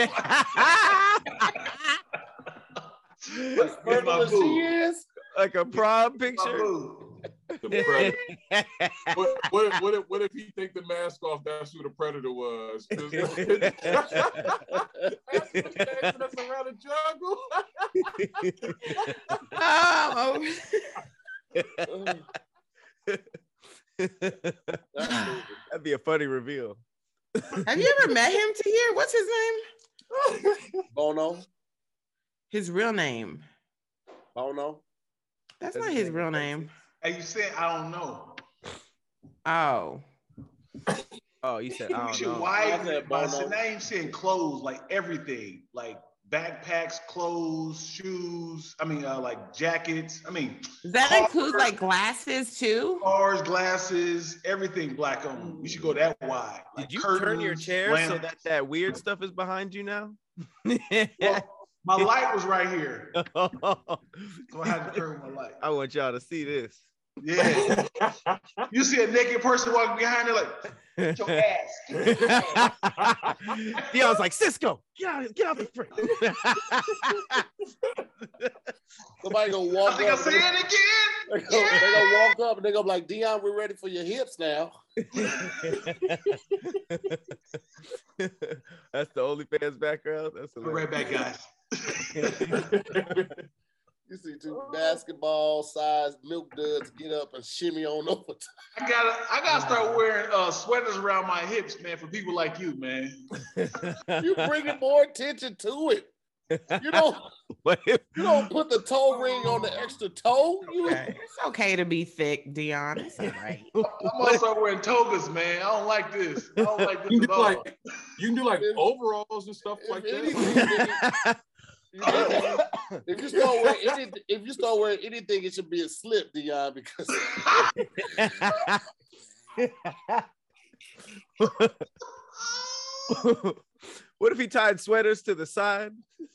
Here's my Purple as she boo. is. Like a prom My picture. boo. The predator. What, what, if, what, if, what if he take the mask off? That's who the predator was. That's that's around the jungle. Oh, That'd be a funny reveal. have you ever met him, Tahir? What's his name? Bono. His real name. Bono. That's That's not his his name. real name. Hey, you said I don't know. Oh. Oh, you said I You don't should know. widen I said it by Bono. name saying clothes, like everything, like backpacks, clothes, shoes. I mean, uh, like jackets. I mean, Does that Car- include like glasses too? cars, glasses, everything black on. You should go that wide. Like Did you turn your curtains, chair so lamps. that that weird stuff is behind you now? Well, my light was right here, I so I had to turn my light. want y'all to see this. Yeah. You see a naked person walking behind there, like, get your ass. Dion's like, Cisco, get out, get out the front. Somebody gonna I walk think I up. say They it they again. gonna, they gonna walk up and they gonna be like, Dion, we're ready for your hips now. That's the OnlyFans background. That's Be right back, guys. You see two basketball-sized milk duds get up and shimmy on over. I gotta, I gotta start wearing uh, sweaters around my hips, man, for people like you, man. You bringing more attention to it. You don't, What if, you don't put the toe ring on the extra toe. You, Okay. It's okay to be thick, Dion. It's all right. I'm gonna start wearing togas, man. I don't like this. I don't like You this can at do all. like you can do like overalls and stuff if like anything, that. you- if you start wearing anything, if you start wearing anything, it should be a slip, Dion, because what if he tied sweaters to the side?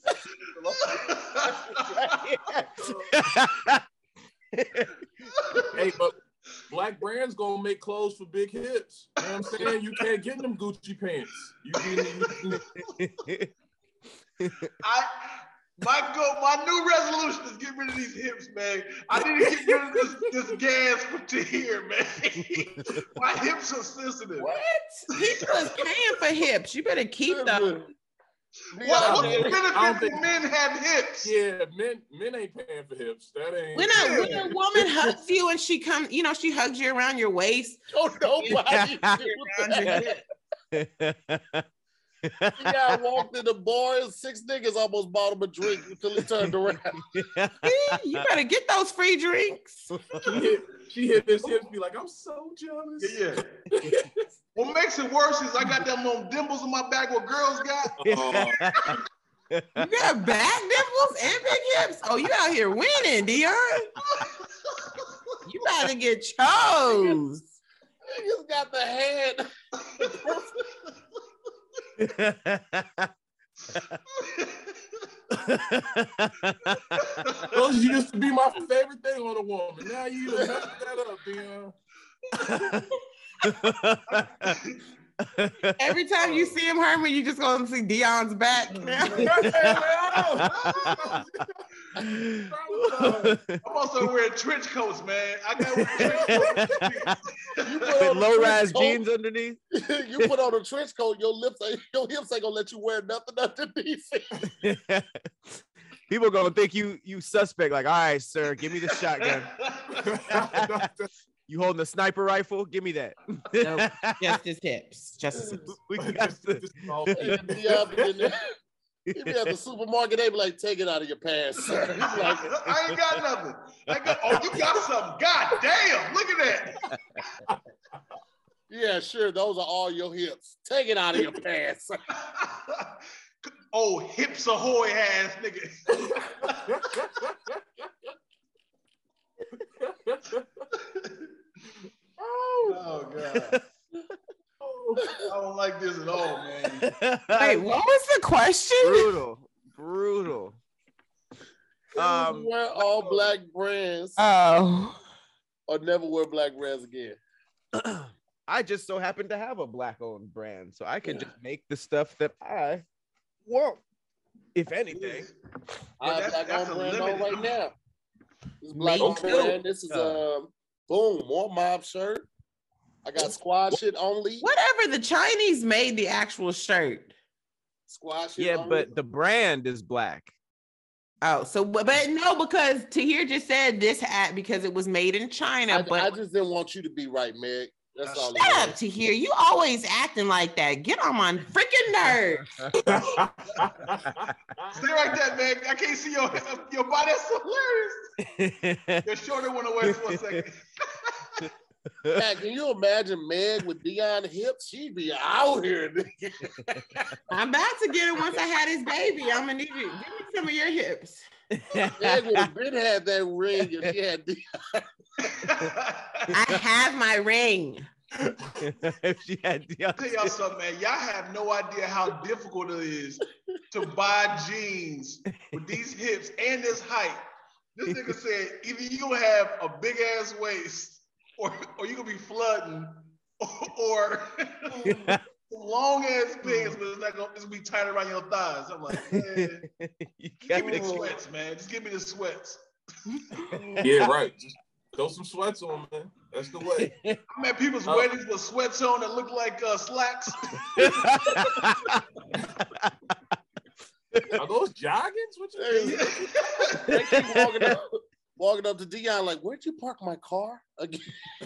Hey, but black brands gonna make clothes for big hips. You know what I'm saying? You can't get them Gucci pants. You can, you I my go my new resolution is get rid of these hips, man. I need to get rid of this, this gas for Tahir, man. My hips are sensitive. What? People is paying for hips. You better keep them. What, what's the I don't benefit think- when men have hips? Yeah, men men ain't paying for hips. That ain't. When a when a woman hugs you and she comes, you know, she hugs you around your waist. Don't nobody around your hip. Yeah, I walked in the bar and six niggas almost bought him a drink until he turned around. You better get those free drinks. She hit, she hit his hips, be like, I'm so jealous. Yeah. yeah. What makes it worse is I got them little dimples in my back what girls got. Uh, You got back dimples and big hips. Oh, you out here winning, Dion. You about to get chose. Niggas got the head. those used to be my favorite thing on a woman. Now you messed that up, Dion. Every time you see him, Herman, you just gonna see Dion's back. I'm also wearing trench coats, man. I got trench coats. You put on a Low trench rise coat, jeans underneath. You put on a trench coat, your lips, ain't- your hips ain't gonna let you wear nothing underneath it. People gonna think you you suspect. Like, all right, sir, give me the shotgun. You holding a sniper rifle? Give me that. Nope, just his hips. Just his hips. We got to- And Dion be in there. He be at the supermarket, they be like, take it out of your pants, sir. He be like, I ain't got nothing. I got, oh, you got something. God damn, look at that. yeah, sure, those are all your hips. Take it out of your pants, sir. Oh, hips ahoy ass nigga. Oh, God. I don't like this at all, man. Wait, what was the question? brutal, brutal. Um, Wear all black brands Oh, or never wear black brands again. I just so happen to have a black-owned brand, so I can just make the stuff that I want. If anything, I have that's- black that's on a brand on limited- right now. This is black on too. brand. This is Uh. um boom, more mob shirt. I got squad shit only. whatever. The Chinese made the actual shirt. Squad shit yeah, only. but the brand is black. Oh, so but, but no, because Tahir just said this hat because it was made in China. I, but I just didn't want you to be right, Meg. That's all. shut it up, was. Tahir. You always acting like that. Get on my freaking nerve. Stay right there, man. I can't see your your body. That's hilarious. Your shoulder went away for a second. Man, can you imagine Meg with Dion hips? She'd be out here. nigga. I'm about to get it once I had his baby. I'm gonna need you. Give me some of your hips. Meg would have been had that ring if she had Dion. I have my ring. If she had I'll tell y'all something, man. Y'all have no idea how difficult it is to buy jeans with these hips and this height. This nigga said either you gonna have a big ass waist or, or you gonna be flooding or, or long ass pants, but it's not gonna, it's gonna be tight around your thighs. I'm like, man, You give me the got- sweats, man. Just give me the sweats. Yeah, right. Just throw some sweats on, man. That's the way. I'm at people's Oh. weddings with sweats on that look like uh, slacks. Are those joggings? What you Hey, mean? they keep walking up, walking up to Dion like, where'd you park my car again?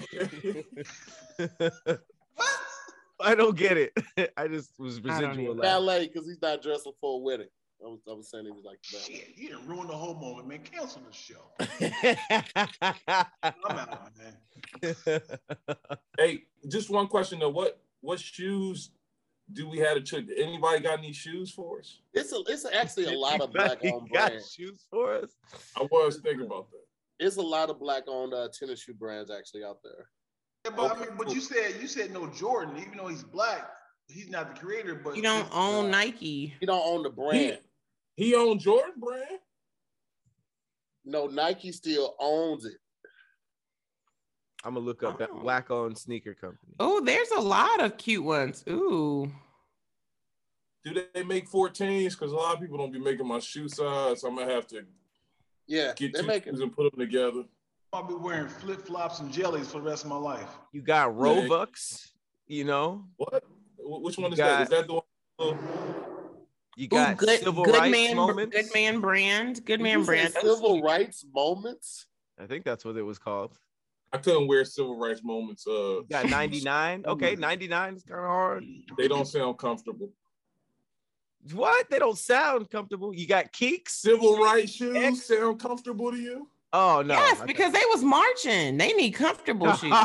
What? I don't get it. I just was I don't residual. either. laughing. Ballet, because he's not dressing for a wedding. I was, I was saying he was like that. Shit, you didn't ruin the whole moment, man. Cancel the show. I'm out, man. Hey, just one question though. What what shoes do we have to check? Anybody got any shoes for us? It's a, it's actually a lot of black Anybody owned got brands. shoes for us? I was thinking about that. It's a lot of black owned uh, tennis shoe brands actually out there. Yeah, but I mean, but you said you said no Jordan, even though he's black, he's not the creator. But You don't own Nike. He don't own the brand. He owned Jordan brand. No, Nike still owns it. I'm gonna look up that Oh. black owned sneaker company. Oh, there's a lot of cute ones. Ooh. Do they make fourteens? Because a lot of people don't be making my shoe size. So I'm gonna have to Yeah, get they're two making. shoes and put them together. I'll be wearing flip flops and jellies for the rest of my life. You got Robux, you know. What? Wh- Which one You is got- that? Is that the one? You got Ooh, good, civil good rights man, moments. good man brand, good Did man you say brand. civil rights moments. I think that's what it was called. I couldn't wear civil rights moments. Uh, You got ninety-nine. Okay, ninety-nine is kind of hard. They don't sound comfortable. What? They don't sound comfortable. You got Keeks. Civil rights shoes X. sound comfortable to you? Oh no. Yes, because they was marching. They need comfortable shoes.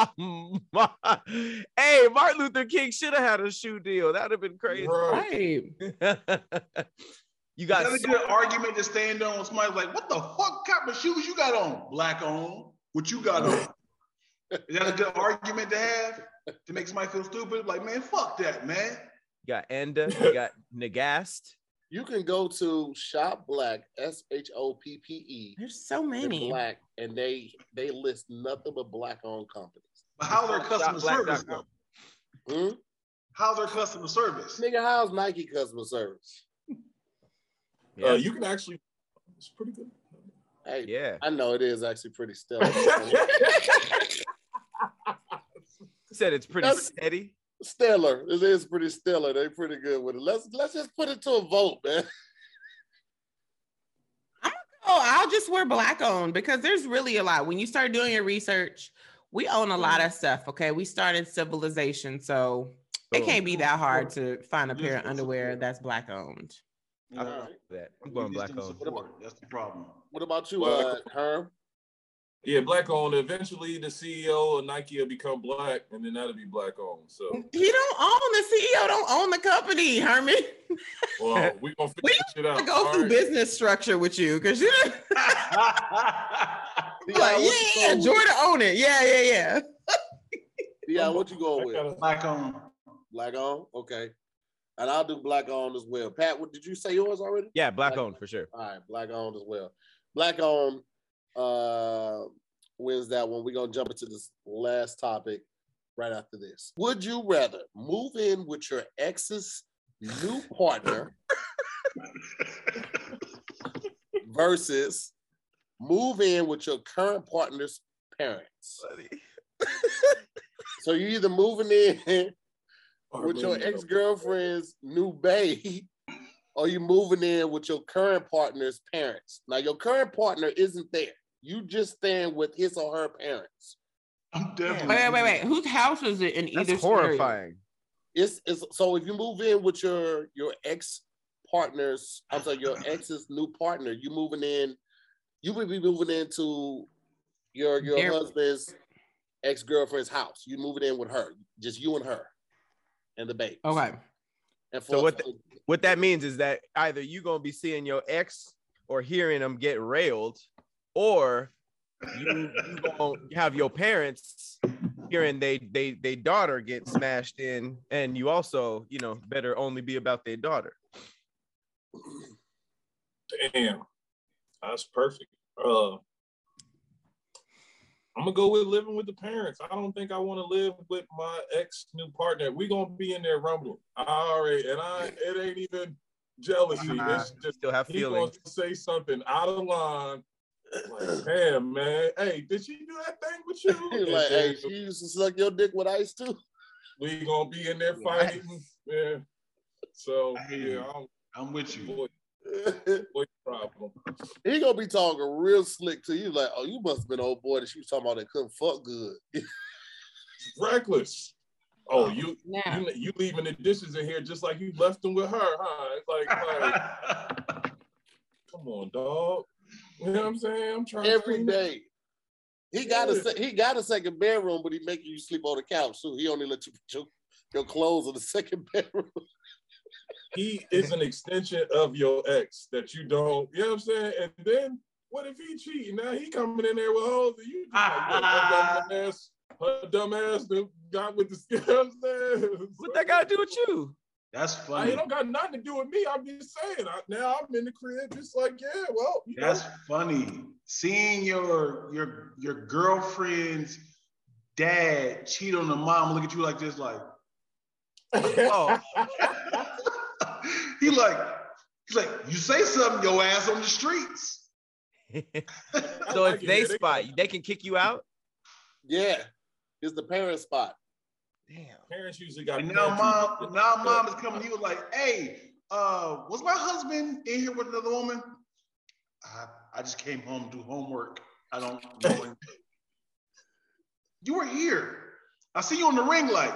Hey, Martin Luther King should have had a shoe deal. That'd have been crazy. Right. Right. You got That's a good argument to stand on. Somebody's like, what the fuck kind of shoes you got on? Black on. What you got on? Is that a good argument to have? To make somebody feel stupid? Like, man, fuck that, man. You got Enda. You got Nagast. You can go to Shop Black, S H O P P E. There's so They're many. black, and they they list nothing but black-owned companies. But how's their customer Shop black service dot though? com. Hmm? How's their customer service? Nigga, how's Nike customer service? Yeah. Uh, you can actually, it's pretty good. Hey, Yeah. I know it is actually pretty stellar. Said it's pretty That's- steady. Stellar. It is pretty stellar. They're pretty good with it. Let's let's just put it to a vote, man. Oh, I'll just wear black owned because there's really a lot. When you start doing your research, we own a lot of stuff. Okay. We started Civilization. So it can't be that hard to find a pair of underwear that's black owned. I don't know that. I'm going black on. Support. That's the problem. What about you, Well, uh, Herm? Yeah, black owned. Eventually, the C E O of Nike will become black, and then that'll be black owned. So, He don't own the C E O, don't own the company, Herman. well, we gonna figure We this shit out. I go All through right. business structure with you because you like, Yeah, what you yeah, going with? Jordan own it. Yeah, yeah, yeah. Yeah, what you I going with? gotta- Black on. Black on? Okay. And I'll do black on as well. Pat, what did you say yours already? Yeah, black Black- on for sure. All right, black on as well. Black on uh wins that one. We're gonna jump into this last topic right after this. Would you rather move in with your ex's new partner versus move in with your current partner's parents? So you either moving in with your ex-girlfriend's new bae, or you moving in with your current partner's parents. Now, your current partner isn't there. You just staying with his or her parents. I'm definitely. Wait, wait, wait, wait. Whose house is it in That's either scenario? horrifying. It's, it's so if you move in with your your ex partner's, I'm sorry, your ex's new partner, you moving in, you would be moving into your your Their- husband's ex-girlfriend's house. You moving in with her, just you and her, and the baby. Okay. And for So what the- What that means is that either you gonna be seeing your ex or hearing them get railed, or you, you gonna have your parents hearing they they they daughter get smashed in, and you also, you know, better only be about their daughter. Damn, that's perfect. Uh, I'm gonna go with living with the parents. I don't think I want to live with my ex new partner. We gonna be in there rumbling. I already, and I, it ain't even jealousy. Uh, It's just still have he feelings. gonna say something out of line. Like, damn, man. Hey, did she do that thing with you? He's like, hey, she used to suck your dick with ice too. We gonna be in there fighting. Yeah. So I hear you. yeah, I'm I'm with you. boy, boy problem. He gonna be talking real slick to you, like, oh, you must have been an old boy that she was talking about that couldn't fuck good. Reckless. Oh, you, Now, you you leaving the dishes in here just like you left them with her, huh? It's like, like come on, dog. You know what I'm saying? I'm trying to Every clean day. He got a Yeah. se- he got a second bedroom, but he making you sleep on the couch too. He only let you put your, your clothes in the second bedroom. He is an extension of your ex that you don't, you know what I'm saying? And then what if he cheating? Now he coming in there with hoes and you just like, look, her dumb ass, her dumb ass that got with the, you know what I'm saying? What that got to do with you? That's I funny. it don't got nothing to do with me. I'm just saying. I, now I'm in the crib, just like, yeah, well, you That's know. funny. Seeing your your your girlfriend's dad cheat on the mom, look at you like this, like Oh. he like he's like, you say something, your ass on the streets. So like if it, they yeah, they- spot you, they can kick you out. Yeah, it's the parent spot. Damn. Parents usually got And now parents mom, who- now mom is coming to you like, hey, uh, was my husband in here with another woman? I, I just came home to do homework. I don't know anything. You were here. I see you on the ring light.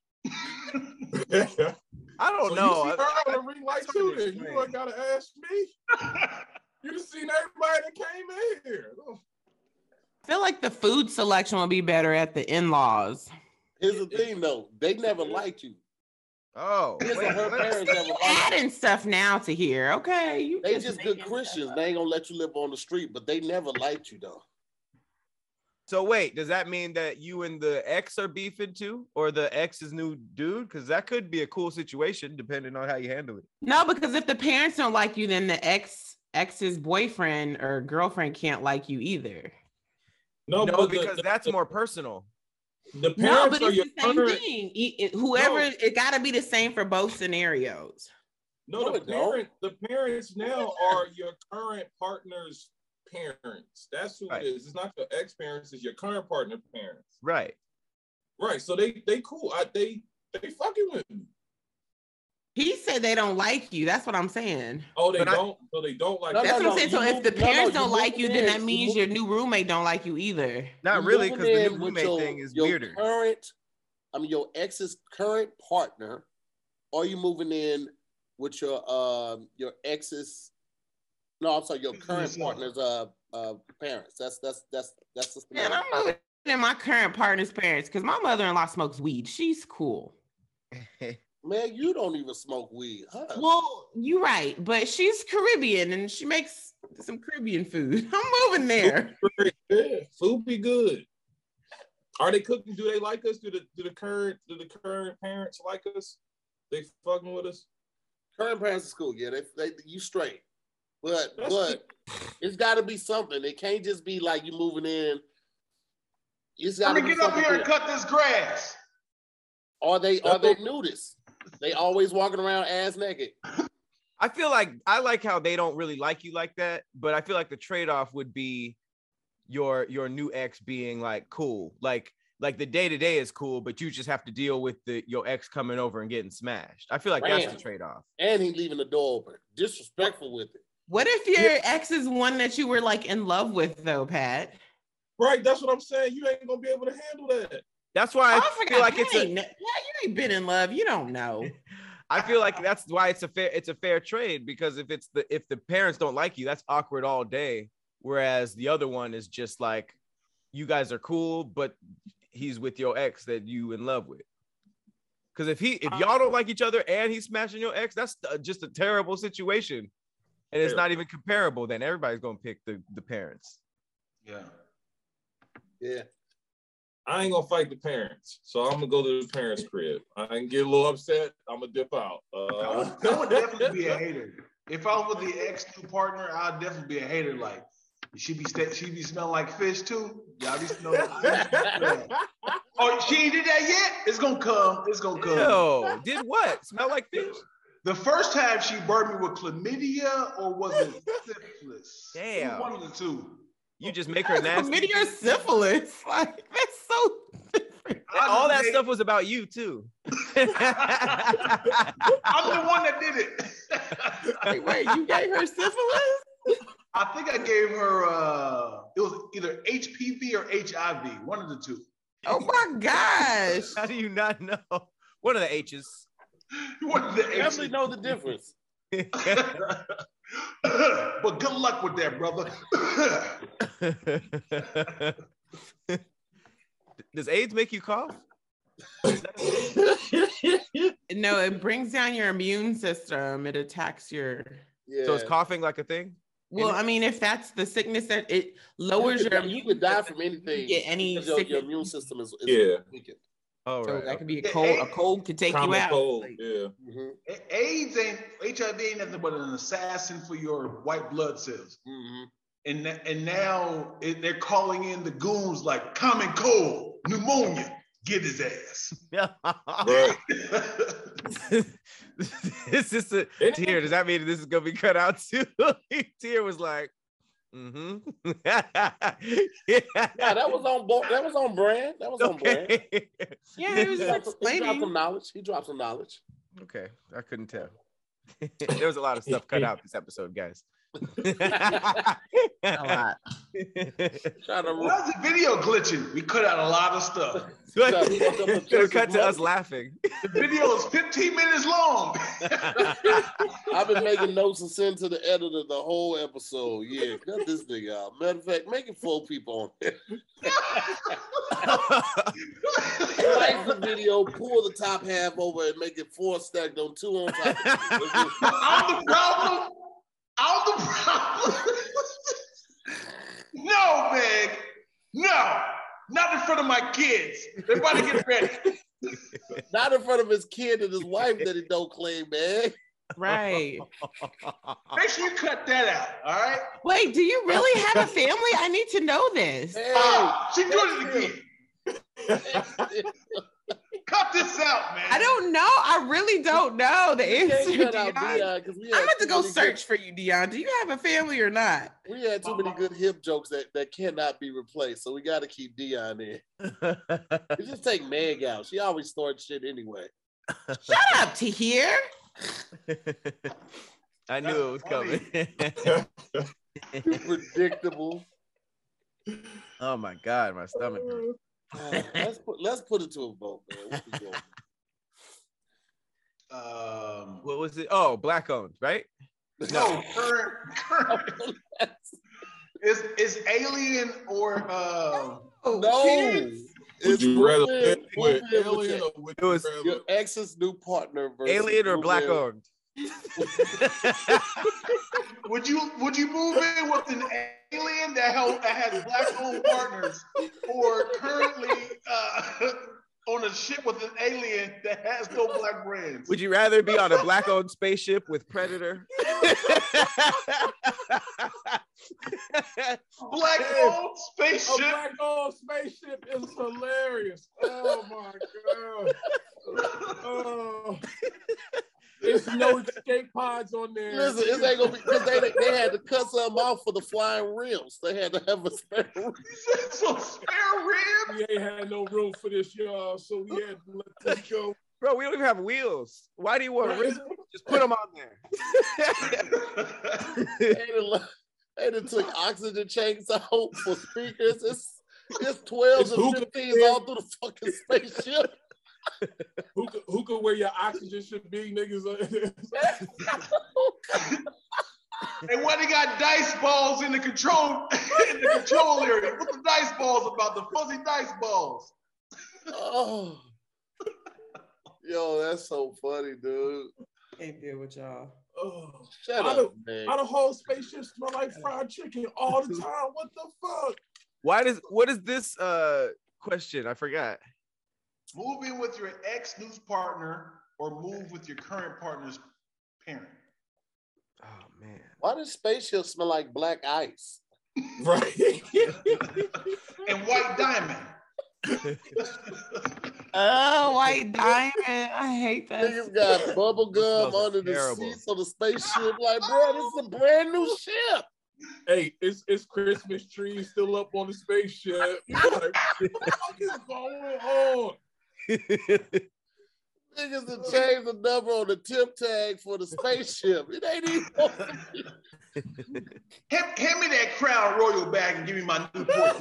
I don't so know. You see her on the ring light too, then you ain't gotta ask me. You just seen everybody that came in here. I feel like the food selection would be better at the in-laws. Here's the thing, though. They never liked you. Oh, His wait, and her wait. parents never You liked you. adding stuff now to here, okay? You They just good Christians. stuff They ain't gonna let you live on the street, but they never liked you, though. So wait, does that mean that you and the ex are beefing too, or the ex's new dude? Because that could be a cool situation depending on how you handle it. No, because if the parents don't like you, then the ex ex's boyfriend or girlfriend can't like you either. No, No, but because the, that's the, more personal. The parents No, but are it's your the same current, thing. It- it- whoever, No. it got to be the same for both scenarios. No, No, the it don't. parent, the parents now are your current partner's parents. That's who Right. it is. It's not your ex-parents, it's your current partner parents. Right. Right. So they they cool. I they they fucking with me. He said they don't like you. That's what I'm saying. Oh, they But I- don't. so they don't like No, That's no, what I'm saying. So you if move- the no, no, parents you don't like you, moving then in, that you means move- your new roommate don't like you either. Not You really, moving because the in new with roommate your- thing is your weirder. Current, I mean, your ex's current partner, or you moving in with your um your ex's? No, I'm sorry, your current yourself. partner's uh uh parents. That's that's that's that's the Man, scenario. I'm moving in my current partner's parents because my mother-in-law smokes weed. She's cool. Man, you don't even smoke weed, huh? Well, you're right, but she's Caribbean and she makes some Caribbean food. I'm moving there. Yeah, food be good. Are they cooking? Do they like us? Do the do the current do the current parents like us? They fucking with us? Current parents is cool. Yeah, they, they you straight, but That's but it's got to be something. It can't just be like you moving in. It's got Let to me be get up something here and different. cut this grass. Are they are they nudists? They always walking around ass naked. I feel like I like how they don't really like you like that, but I feel like the trade-off would be your your new ex being like cool, like like the day to day is cool, but you just have to deal with the your ex coming over and getting smashed. I feel like that's Bam. the trade-off. And he leaving the door open. Disrespectful with it. What if your ex is one that you were like in love with though, Pat? Right, that's what I'm saying. You ain't gonna be able to handle that. That's why I, I feel forgot. like Pat it's ain't, a, yeah, you ain't been in love. You don't know. I feel like that's why it's a fair it's a fair trade, because if it's the if the parents don't like you, that's awkward all day. Whereas the other one is just like, you guys are cool, but he's with your ex that you in love with. Because if he if y'all don't like each other and he's smashing your ex, that's just a terrible situation, and it's not even comparable. Then everybody's gonna pick the the parents. Yeah. Yeah. I ain't gonna fight the parents, so I'm gonna go to the parents' crib. I can get a little upset. I'm gonna dip out. I Uh, would, I would definitely be a hater. If I was with the ex new partner, I'd definitely be a hater. Like, she be st- she be smelling like fish too. Yeah, I be smelling. Yeah. Oh, she ain't did that yet? It's gonna come. It's gonna come. Yo, did what? Smell like fish? The first time she burned me with chlamydia, or was it syphilis? It was Damn. one of the two. You just make her nasty. Chlamydia or syphilis. Like, that's so different. All that made- stuff was about you too. I'm the one that did it. Like, wait, you gave her syphilis? I think I gave her uh it was either H P V or H I V, one of the two. Oh my gosh. How do you not know? One of the H's. One of the Definitely H's. know the difference. But good luck with that, brother. Does AIDS make you cough? No, it brings down your immune system. It attacks your. Yeah. So is coughing like a thing? Well, I mean, if that's the sickness that it lowers you your could, you immune could die system, from anything. get any because your, your sickness. immune system is, is Yeah. weakened. Oh, So right. that could be a Yeah, cold. A A- cold could take you common out. cold. Like, Yeah. Mhm, AIDS ain't H I V ain't nothing but an assassin for your white blood cells. mhm. And na- and now it, they're calling in the goons like common cold, pneumonia, get his ass. Right. It's just a Tier. Does that mean this is gonna be cut out too? Tier was like, mm-hmm. yeah, Yeah, that was on bo- that was on brand. That was on brand. okay. yeah, it was He just dropped, some- he dropped explaining. some knowledge. He dropped some knowledge. Okay, I couldn't tell. There was a lot of stuff cut out this episode, guys. A lot. Why is the video glitching? We cut out a lot of stuff. Should cut to us laughing. The video is fifteen minutes long. I've been making notes and sending to the editor the whole episode. Yeah, cut this nigga out. Matter of fact, make it four people on there. Like the video, pull the top half over and make it four stacked on two on top. I'm the problem. I'm the problem. No, Meg. No. Not in front of my kids. They're about to get ready. Not in front of his kid and his wife that he don't claim, man. Right. Make sure you cut that out, all right? Wait, do you really have a family? I need to know this. Hey, oh, she's doing it again. Cut this out, man. I don't know. I really don't know the answer, Dion. Dion, I'm about to go search for you, Dion. Do you have a family or not? We had too many good hip jokes that, that cannot be replaced, so we got to keep Dion in. We just take Meg out. She always starts shit anyway. Shut up, Tahir. I knew it was coming. Predictable. Oh my God, my stomach hurts. Uh, let's put let's put it to a vote, man. What we doing? Um, what was it? Oh, black owned, right? No, current, current. Is is Alien or uh, no? Would It's you rather with, with with, Alien or would it was you rather your ex's new partner versus Alien or black in. owned? would you would you move in with an alien that, held, that has black owned partners, or currently uh, on a ship with an alien that has no black brands? Would you rather be on a black owned spaceship with Predator? Black owned A spaceship. black owned spaceship is hilarious. Oh my God. Oh. There's no escape pods on there. Listen, it ain't gonna be because they they had to cut something off for the flying rims. They had to have a spare rim. So spare rib. We ain't had no room for this, y'all, so we had to let this go. Bro, we don't even have wheels. Why do you want to risk? Just put them on there. They done, they done took oxygen chains out for speakers. It's it's twelves and fifteens all through the fucking spaceship. Who could, who could where your oxygen should be, niggas? And why they got dice balls in the control in the control area? What the dice balls about? The fuzzy dice balls. Oh, yo, that's so funny, dude. Can't deal with y'all. Oh, Shut how up, the, man. How the whole spaceship smell like fried chicken all the time? What the fuck? Why does what is this uh question? I forgot. Move in with your ex-news partner or move with your current partner's parent. Oh man. Why does spaceship smell like black ice? Right. And white diamond. Oh, white diamond. I hate that. Niggas got bubble gum smells under the terrible. seats of the spaceship. Like, bro, this is a brand new ship. Hey, it's it's Christmas trees still up on the spaceship. You're like, what the fuck is going on? Niggas done changed the number on the tip tag for the spaceship. It ain't even. hand, hand me that Crown Royal bag and give me my Newport.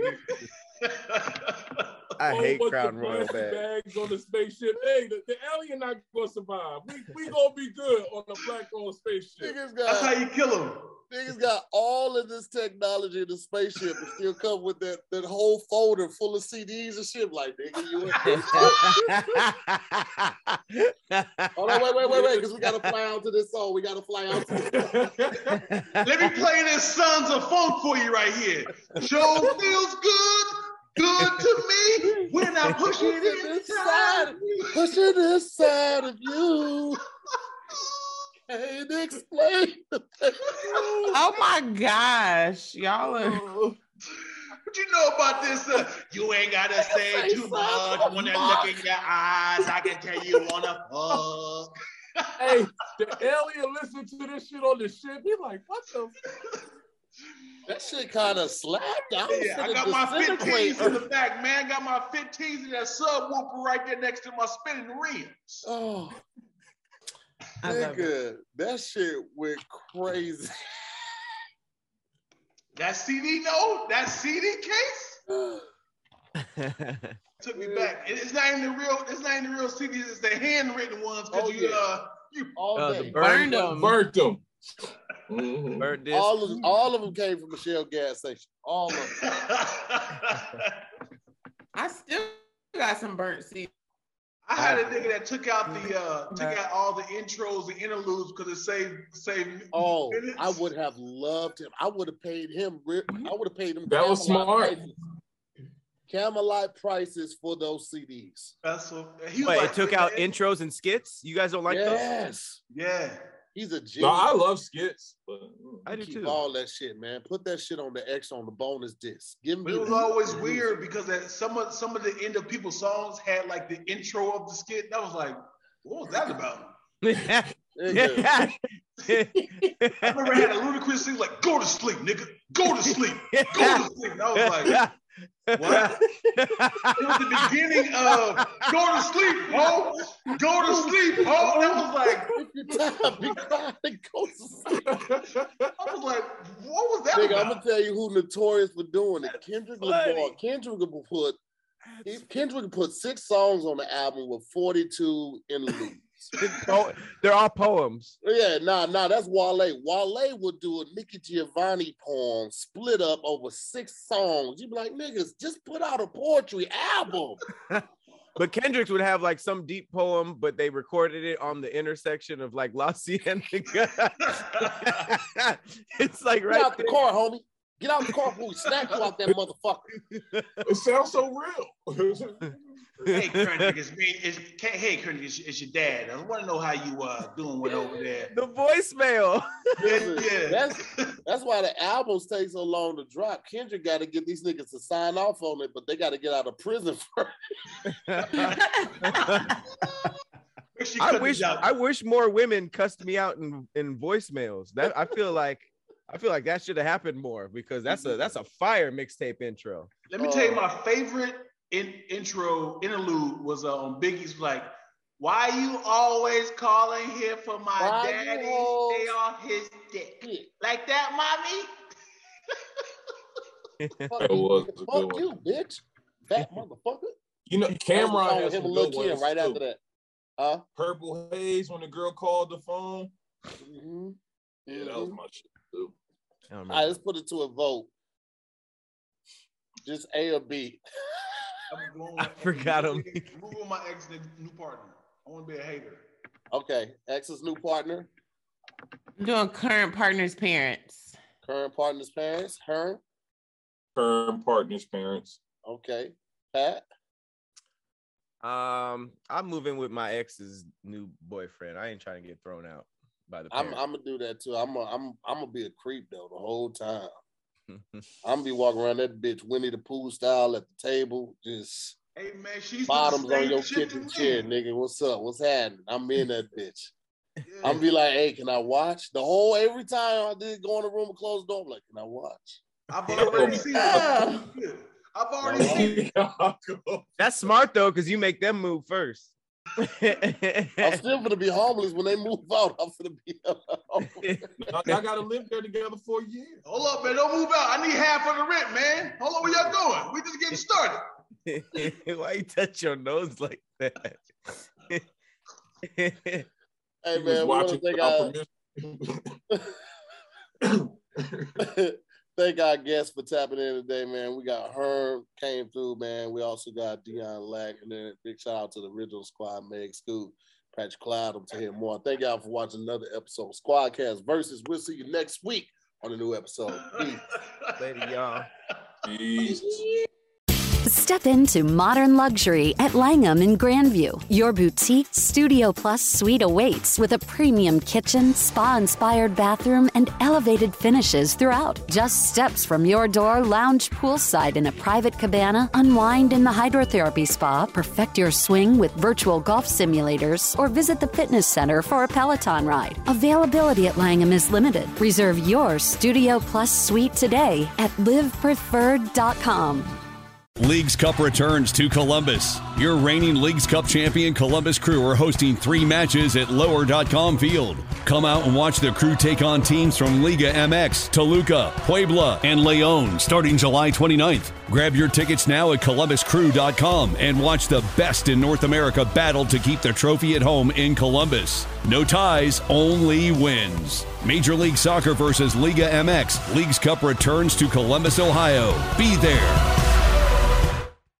I Oh, hate what Crown the Royal plastic bag. bags on the spaceship. Hey, the, the alien not gonna survive. We we gonna be good on the black owned spaceship. Niggas That's how got, you kill them. niggas got all of this technology in the spaceship and still come with that, that whole folder full of C Ds and shit. Like, nigga, you. Hold on, wait, wait, wait, wait, because we gotta fly out to this song. We gotta fly out to this song. Let me play this Sons of Funk for you right here. Show feels good, good to me when I push it inside. Push it inside of you. Can't explain. Oh my gosh. Y'all are. What you know about this? Uh, you ain't gotta say too much. When I look in your eyes, I can tell you wanna fuck. Hey, the alien listened to this shit on the ship. He like, what the? That shit kind of slapped. I, Yeah, I got my fifteens in the back, man. Got my fifteens in that subwoofer right there next to my spinning rims. Oh. Nigga, that shit went crazy. That C D, no, that C D case took me back. It's not even the real. It's not even the real C Ds. It's the handwritten ones. Cause oh, you, yeah. uh, you all uh, day. Burned them. Burnt them. Mm-hmm. Burnt this. All of them, all of them came from Michelle gas station. All of them. I still got some burnt C Ds. I had a nigga that took out the uh, took out all the intros and interludes because it saved saved. Oh, minutes. I would have loved him. I would have paid him. I would have paid him. That was smart. Prices. Camelot prices for those C Ds. That's what he was Wait, like, it took out intros and skits. You guys don't like yes. those? Yes. Yeah. He's a genius. No, I love skits. But I do keep too. all that shit, man. Put that shit on the X on the bonus disc. Give me. But it was always weird because that some of some of the end of people's songs had like the intro of the skit. That was like, what was that about? Yeah. I remember I had a ludicrous thing like, "Go to sleep, nigga. Go to sleep. Go to sleep." And I was like, what? It was the beginning of "Go to sleep, ho. Go to sleep, ho." That was like, if you're tired, be quiet, go to sleep. I was like, what was that Nigga, about? I'm gonna tell you who notorious for doing it. Kendrick Lamar. Kendrick will put Kendrick put six songs on the album with forty-two interludes. They're all poems. Yeah, nah, nah, that's Wale. Wale would do a Nikki Giovanni poem split up over six songs. You'd be like, niggas, just put out a poetry album. But Kendrick's would have like some deep poem, but they recorded it on the intersection of like La Cienega. It's like right Get out there. the car, homie. Get out the car before we snap you out that motherfucker. it sounds so real. Hey, Kendrick, it's me. It's, hey, Kendrick, it's, it's your dad. I want to know how you uh doing with over there. The voicemail. Yeah, yeah. That's that's why the albums take so long to drop. Kendrick got to get these niggas to sign off on it, but they got to get out of prison first. I wish I wish more women cussed me out in, in voicemails. That I feel like I feel like that should have happened more because that's a that's a fire mixtape intro. Let me tell you, my favorite in, intro interlude was uh, on Biggie's like, "Why you always calling here for my Why daddy? you Stay off his dick like that, mommy." Fuck, was you, fuck you, bitch, fat motherfucker. You know, Cameron has him some a little good kid right too. after that. Huh? Purple Haze when the girl called the phone. Mm-hmm. Yeah, that was my shit too. I, All right, let's put it to a vote. Just A or B. I'm going I forgot him. Move on my ex new partner. I want to be a hater. Okay, ex's new partner. I'm doing current partner's parents. Current partner's parents. Her. Current partner's parents. Okay, Pat. Um, I'm moving with my ex's new boyfriend. I ain't trying to get thrown out by the I'm, parents. I'm gonna do that too. I'm a, I'm I'm gonna be a creep though the whole time. I'm gonna be walking around that bitch Winnie the Pooh style at the table, just Hey man, she's bottoms on your kitchen chair, nigga. What's up? What's happening? I'm in that bitch. Yeah. I'm gonna be like, hey, can I watch? The whole every time I did go in the room and close the door, I'm like, can I watch? I've already seen it. I've already seen it. That's smart though, because you make them move first. I'm still gonna be homeless when they move out. I'm gonna be. I, I gotta live there together for a year. Hold up, man! Don't move out. I need half of the rent, man. Hold on, where y'all going? We just getting started. Why you touch your nose like that? Hey He was man, we want to watching thank our thank our guests for tapping in today, man. We got Herm came through, man. We also got Dion Lack, and then big shout out to the original squad, Meg Scoop, Patrick Cloud. I'm to hear more. Thank y'all for watching another episode of Squadcast Versus. We'll see you next week on a new episode. Peace. Later, y'all. Peace. Step into modern luxury at Langham in Grandview. Your boutique Studio Plus suite awaits with a premium kitchen, spa-inspired bathroom, and elevated finishes throughout. Just steps from your door, lounge poolside in a private cabana, unwind in the hydrotherapy spa, perfect your swing with virtual golf simulators, or visit the fitness center for a Peloton ride. Availability at Langham is limited. Reserve your Studio Plus suite today at live preferred dot com. Leagues Cup returns to Columbus. Your reigning Leagues Cup champion Columbus Crew are hosting three matches at lower dot com Field. Come out and watch the Crew take on teams from Liga M X, Toluca, Puebla, and Leon starting July twenty-ninth. Grab your tickets now at columbus crew dot com and watch the best in North America battle to keep the trophy at home in Columbus. No ties, only wins. Major League Soccer versus Liga M X. Leagues Cup returns to Columbus, Ohio. Be there.